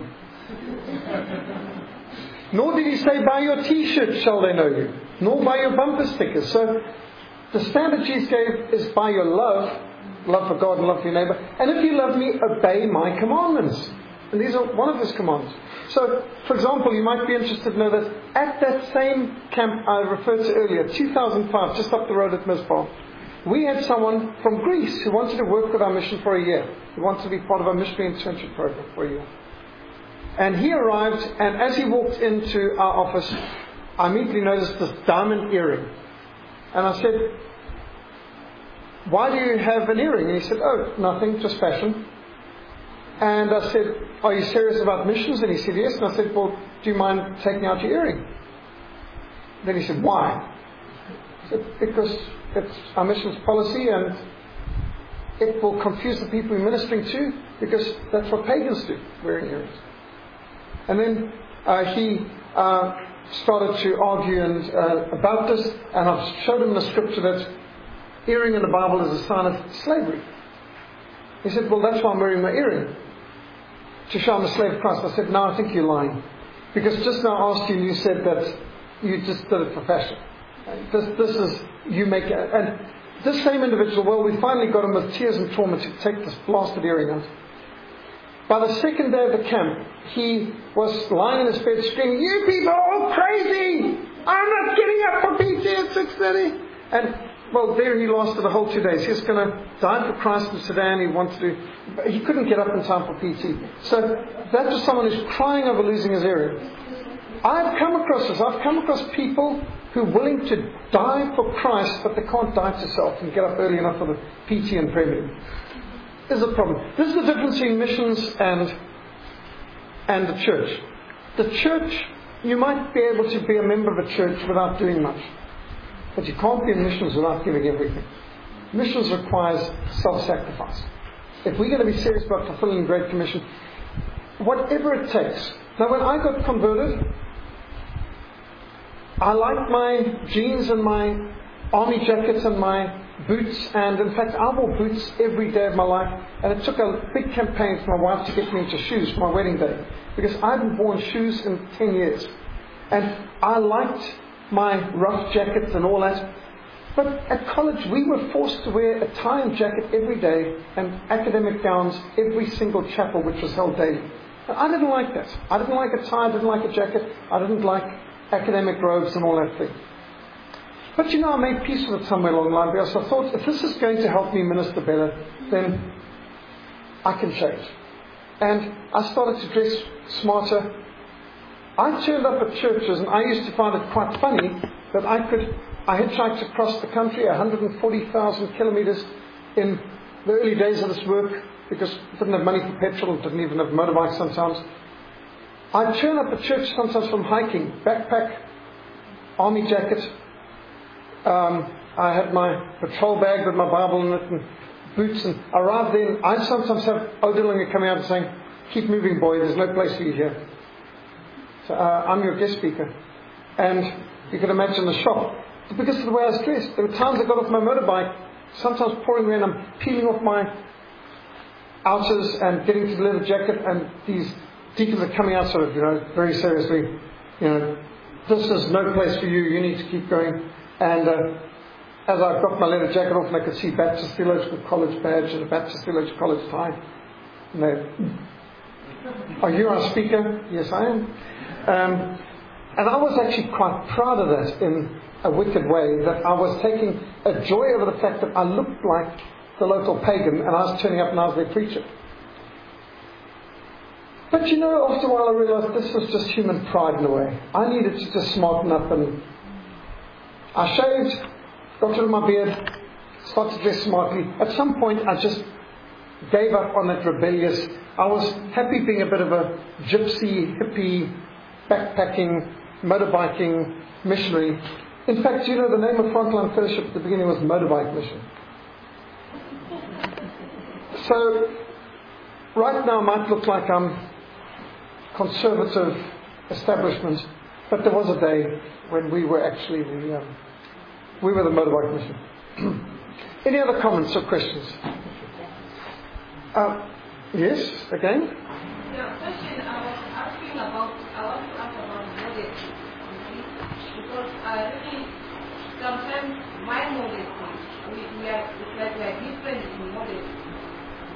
Nor did he say, by your t-shirt shall they know you. Nor by your bumper stickers. So the standard Jesus gave is by your love, love for God and love for your neighbor. And if you love me, obey my commandments. And these are one of his commands. So, for example, you might be interested to know that at that same camp I referred to earlier, two thousand five, just up the road at Mizpah, we had someone from Greece who wanted to work with our mission for a year. He wanted to be part of our missionary internship program for a year. And he arrived, and as he walked into our office, I immediately noticed this diamond earring. And I said, "Why do you have an earring?" And he said, "Oh, nothing, just fashion." And I said, "Are you serious about missions?" And he said, "Yes." And I said, "Well, do you mind taking out your earring?" Then he said, "Why?" I said, "Because it's our missions policy and it will confuse the people we're ministering to, because that's what pagans do, wearing earrings." And then uh, he uh, started to argue and uh, about this, and I've showed him in the scripture that earring in the Bible is a sign of slavery. He said, "Well, that's why I'm wearing my earring, to show I'm a slave of Christ." I said, "No, I think you're lying. Because just now I asked you and you said that you just did it for fashion. This, this is, you make it." And this same individual, well, we finally got him with tears and trauma to take this blasted earring out. By the second day of the camp, he was lying in his bed screaming, "You people are all crazy! I'm not getting up for P T at six thirty. And well, there he lasted the whole two days. He was going to die for Christ in Sudan. He wanted to, but he couldn't get up in time for P T. So that was someone who's crying over losing his earring. I've come across this. I've come across people who are willing to die for Christ, but they can't die to self and get up early enough for the P T and prayer meeting. This is a problem. This is the difference between missions and and the church. The church, you might be able to be a member of a church without doing much. But you can't be in missions without giving everything. Missions requires self-sacrifice. If we're going to be serious about fulfilling the Great Commission, whatever it takes. Now, when I got converted, I liked my jeans and my army jackets and my boots, and in fact I wore boots every day of my life, and it took a big campaign for my wife to get me into shoes for my wedding day, because I hadn't worn shoes in ten years. And I liked my rough jackets and all that. But at college we were forced to wear a tie and jacket every day and academic gowns every single chapel, which was held daily. And I didn't like that. I didn't like a tie, I didn't like a jacket, I didn't like academic robes and all that thing. But you know, I made peace with it somewhere along the line, because I thought, if this is going to help me minister better, then I can change. And I started to dress smarter. I turned up at churches, and I used to find it quite funny that I could, I hitchhiked across the country, one hundred forty thousand kilometers in the early days of this work, because I didn't have money for petrol, didn't even have motorbikes sometimes. I'd turn up at church sometimes from hiking, backpack, army jacket. Um, I had my patrol bag with my Bible in it and boots, and I arrived there, and I'd sometimes have Odillinger coming out and saying, "Keep moving, boy, there's no place for you here. So, uh, I'm your guest speaker." And you can imagine the shock. Because of the way I was dressed. There were times I got off my motorbike, sometimes pouring rain, I'm peeling off my outers and getting to the leather jacket, and these deacons are coming out sort of, you know, very seriously, you know, "This is no place for you, you need to keep going." And uh, as I got my leather jacket off, and I could see Baptist Theological College badge and a Baptist Theological College tie. And they, "Are you our speaker?" "Yes, I am." Um, and I was actually quite proud of that in a wicked way, that I was taking a joy over the fact that I looked like the local pagan, and I was turning up and I was their preacher. But you know, after a while I realized this was just human pride in a way. I needed to just smarten up, and I shaved, got rid of my beard, started to dress smartly. At some point I just gave up on that rebellious. I was happy being a bit of a gypsy, hippie, backpacking, motorbiking missionary. In fact, you know, the name of Frontline Fellowship at the beginning was Motorbike Mission. So, right now might look like I'm conservative establishment, but there was a day when we were actually the um, we were the Motorbike Mission. Any other comments or questions? Uh, yes, again. Yeah, question I was asking about. I want to ask about modesty, you see, because I really sometimes my modesty, we, we are it's like we are different in modesty.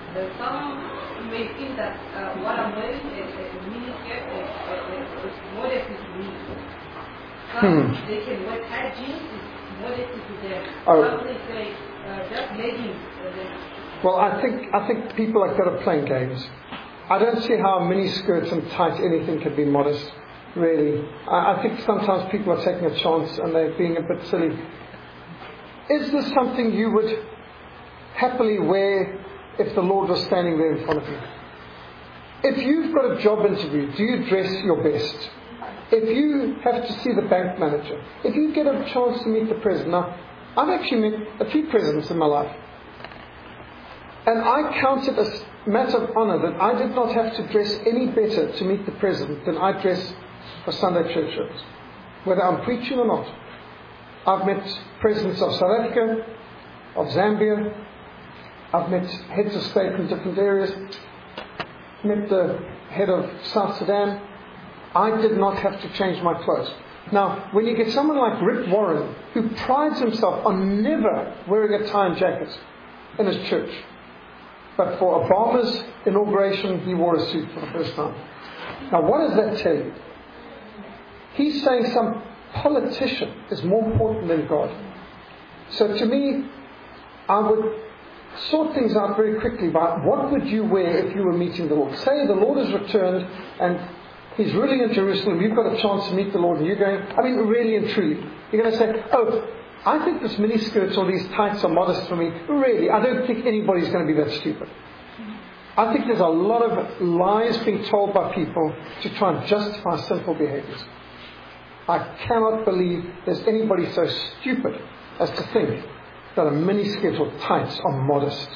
uh, some may think that uh, what I'm wearing is a miniskirt is modesty to me. Some Hmm. they can wear tight jeans, it's modesty to them. Oh. Some they say uh, just leggings. Uh, they, Well, I think I think people like that are playing games. I don't see how mini skirts and tight anything can be modest, really. I, I think sometimes people are taking a chance and they're being a bit silly. Is this something you would happily wear if the Lord was standing there in front of you? If you've got a job interview, do you dress your best? If you have to see the bank manager, if you get a chance to meet the president. Now, I've actually met a few presidents in my life. And I count it as a matter of honour that I did not have to dress any better to meet the president than I dress for Sunday church service, whether I'm preaching or not. I've met presidents of South Africa, of Zambia. I've met heads of state in different areas. Met the head of South Sudan. I did not have to change my clothes. Now, when you get someone like Rick Warren, who prides himself on never wearing a tie and jacket in his church, but for Obama's inauguration, he wore a suit for the first time. Now, what does that tell you? He's saying some politician is more important than God. So to me, I would sort things out very quickly about what would you wear if you were meeting the Lord. Say the Lord has returned and He's ruling in Jerusalem. You've got a chance to meet the Lord and you're going, I mean, really and truly. You're going to say, oh, I think this mini skirts or these tights are modest for me. Really, I don't think anybody's going to be that stupid. I think there's a lot of lies being told by people to try and justify simple behaviors. I cannot believe there's anybody so stupid as to think that a mini skirt or tights are modest.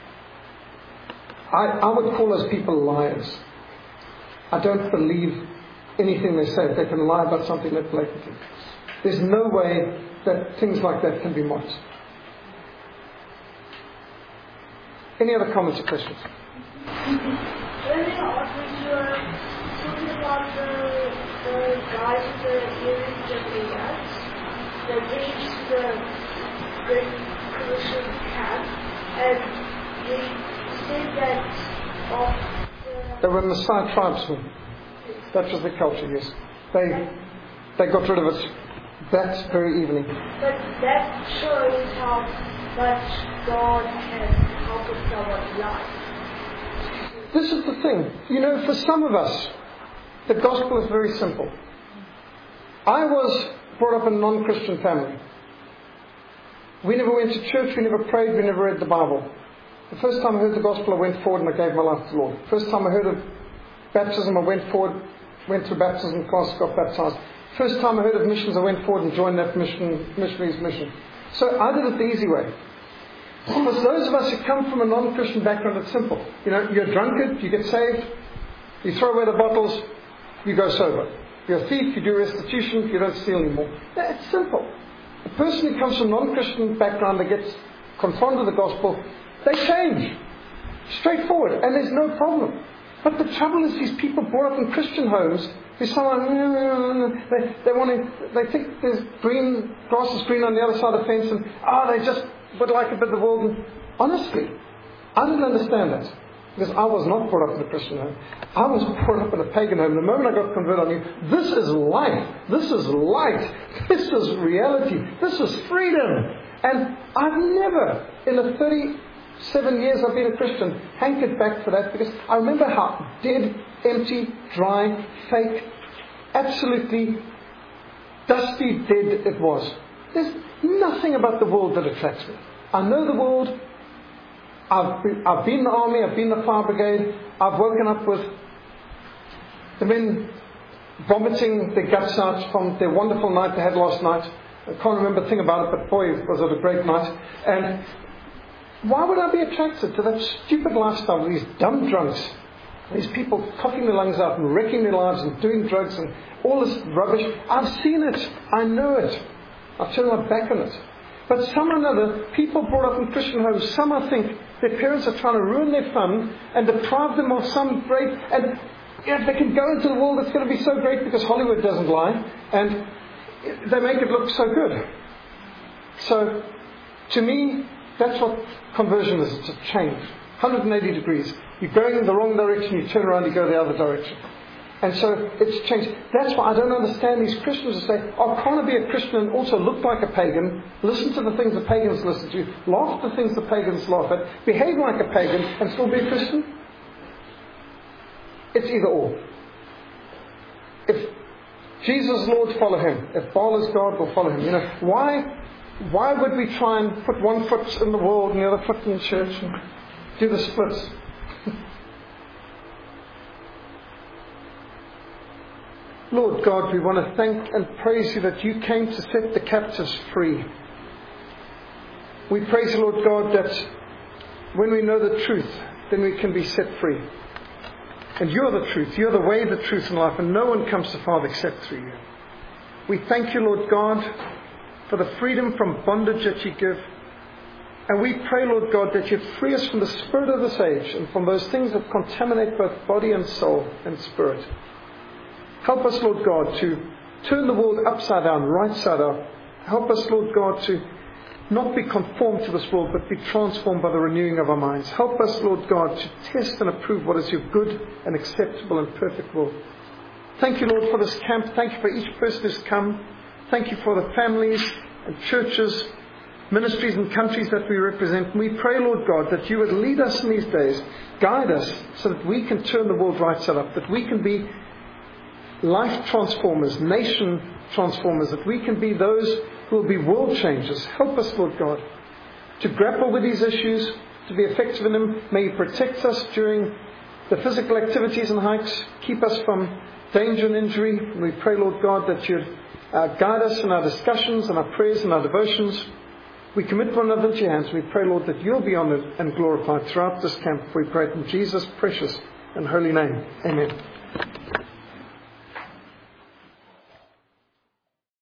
I, I would call those people liars. I don't believe anything they say. They can lie about something that blatantly. There's no way that things like that can be modest. Any other comments or questions? Earlier on, when you were talking about the, the guys with the earrings and the hats, they came to the Great Commission camp, and you said that of the... They were Maasai tribesmen. That was the culture, yes. They, they got rid of it that very evening. But that shows how much God can help in someone's life. This is the thing. You know, for some of us, the gospel is very simple. I was brought up in a non-Christian family. We never went to church, we never prayed, we never read the Bible. The first time I heard the gospel, I went forward and I gave my life to the Lord. First time I heard of baptism, I went forward, went through baptism class, got baptized. First time I heard of missions, I went forward and joined that mission, missionary's mission. So I did it the easy way. For those of us who come from a non-Christian background, it's simple. You know, you're a drunkard, you get saved, you throw away the bottles, you go sober. You're a thief, you do restitution, you don't steal anymore. It's simple. A person who comes from a non-Christian background that gets confronted with the gospel, they change. Straightforward. And there's no problem. But the trouble is these people brought up in Christian homes who someone, they, they want to, they think there's green, grass is green on the other side of the fence and, ah, oh, they just would like a bit of the world. And honestly, I didn't understand that. Because I was not brought up in a Christian home. I was brought up in a pagan home. The moment I got converted, I knew, this is life. This is light. This is reality. This is freedom. And I've never, in the thirty-seven years I've been a Christian, hankered back for that, because I remember how dead, empty, dry, fake, absolutely dusty dead it was. There's nothing about the world that attracts me. I know the world. I've been, I've been in the army, I've been in the fire brigade, I've woken up with the men vomiting their guts out from their wonderful night they had last night. I can't remember a thing about it, but boy, was it a great night. And why would I be attracted to that stupid lifestyle of these dumb drunks? These people coughing their lungs out and wrecking their lives and doing drugs and all this rubbish. I've seen it. I know it. I've turned my back on it. But some or another, people brought up in Christian homes, some I think their parents are trying to ruin their fun and deprive them of some great, and you know, they can go into the world that's going to be so great because Hollywood doesn't lie, and they make it look so good. So, to me, that's what conversion is. It's a change. one hundred eighty degrees. You're going in the wrong direction, you turn around, you go the other direction. And so it's changed. That's why I don't understand these Christians who say, oh, can't I be a Christian and also look like a pagan, listen to the things the pagans listen to, laugh at the things the pagans laugh at, behave like a pagan and still be a Christian? It's either or. If Jesus is Lord, follow Him. If Baal is God, we'll follow Him. You know, why, why would we try and put one foot in the world and the other foot in church and do the splits? Lord God, we want to thank and praise You that You came to set the captives free. We praise You, Lord God, that when we know the truth, then we can be set free. And You're the truth. You're the way, the truth, and life, and no one comes to Father except through You. We thank You, Lord God, for the freedom from bondage that You give. And we pray, Lord God, that You free us from the spirit of this age and from those things that contaminate both body and soul and spirit. Help us, Lord God, to turn the world upside down, right side up. Help us, Lord God, to not be conformed to this world, but be transformed by the renewing of our minds. Help us, Lord God, to test and approve what is Your good and acceptable and perfect will. Thank You, Lord, for this camp. Thank You for each person who's come. Thank You for the families and churches, ministries and countries that we represent. And we pray, Lord God, that You would lead us in these days, guide us so that we can turn the world right side up, that we can be life transformers, nation transformers, that we can be those who will be world changers. Help us, Lord God, to grapple with these issues, to be effective in them. May You protect us during the physical activities and hikes. Keep us from danger and injury. And we pray, Lord God, that You'd uh, guide us in our discussions and our prayers and our devotions. We commit one another into Your hands. We pray, Lord, that You'll be honoured and glorified throughout this camp. We pray it in Jesus' precious and holy name. Amen.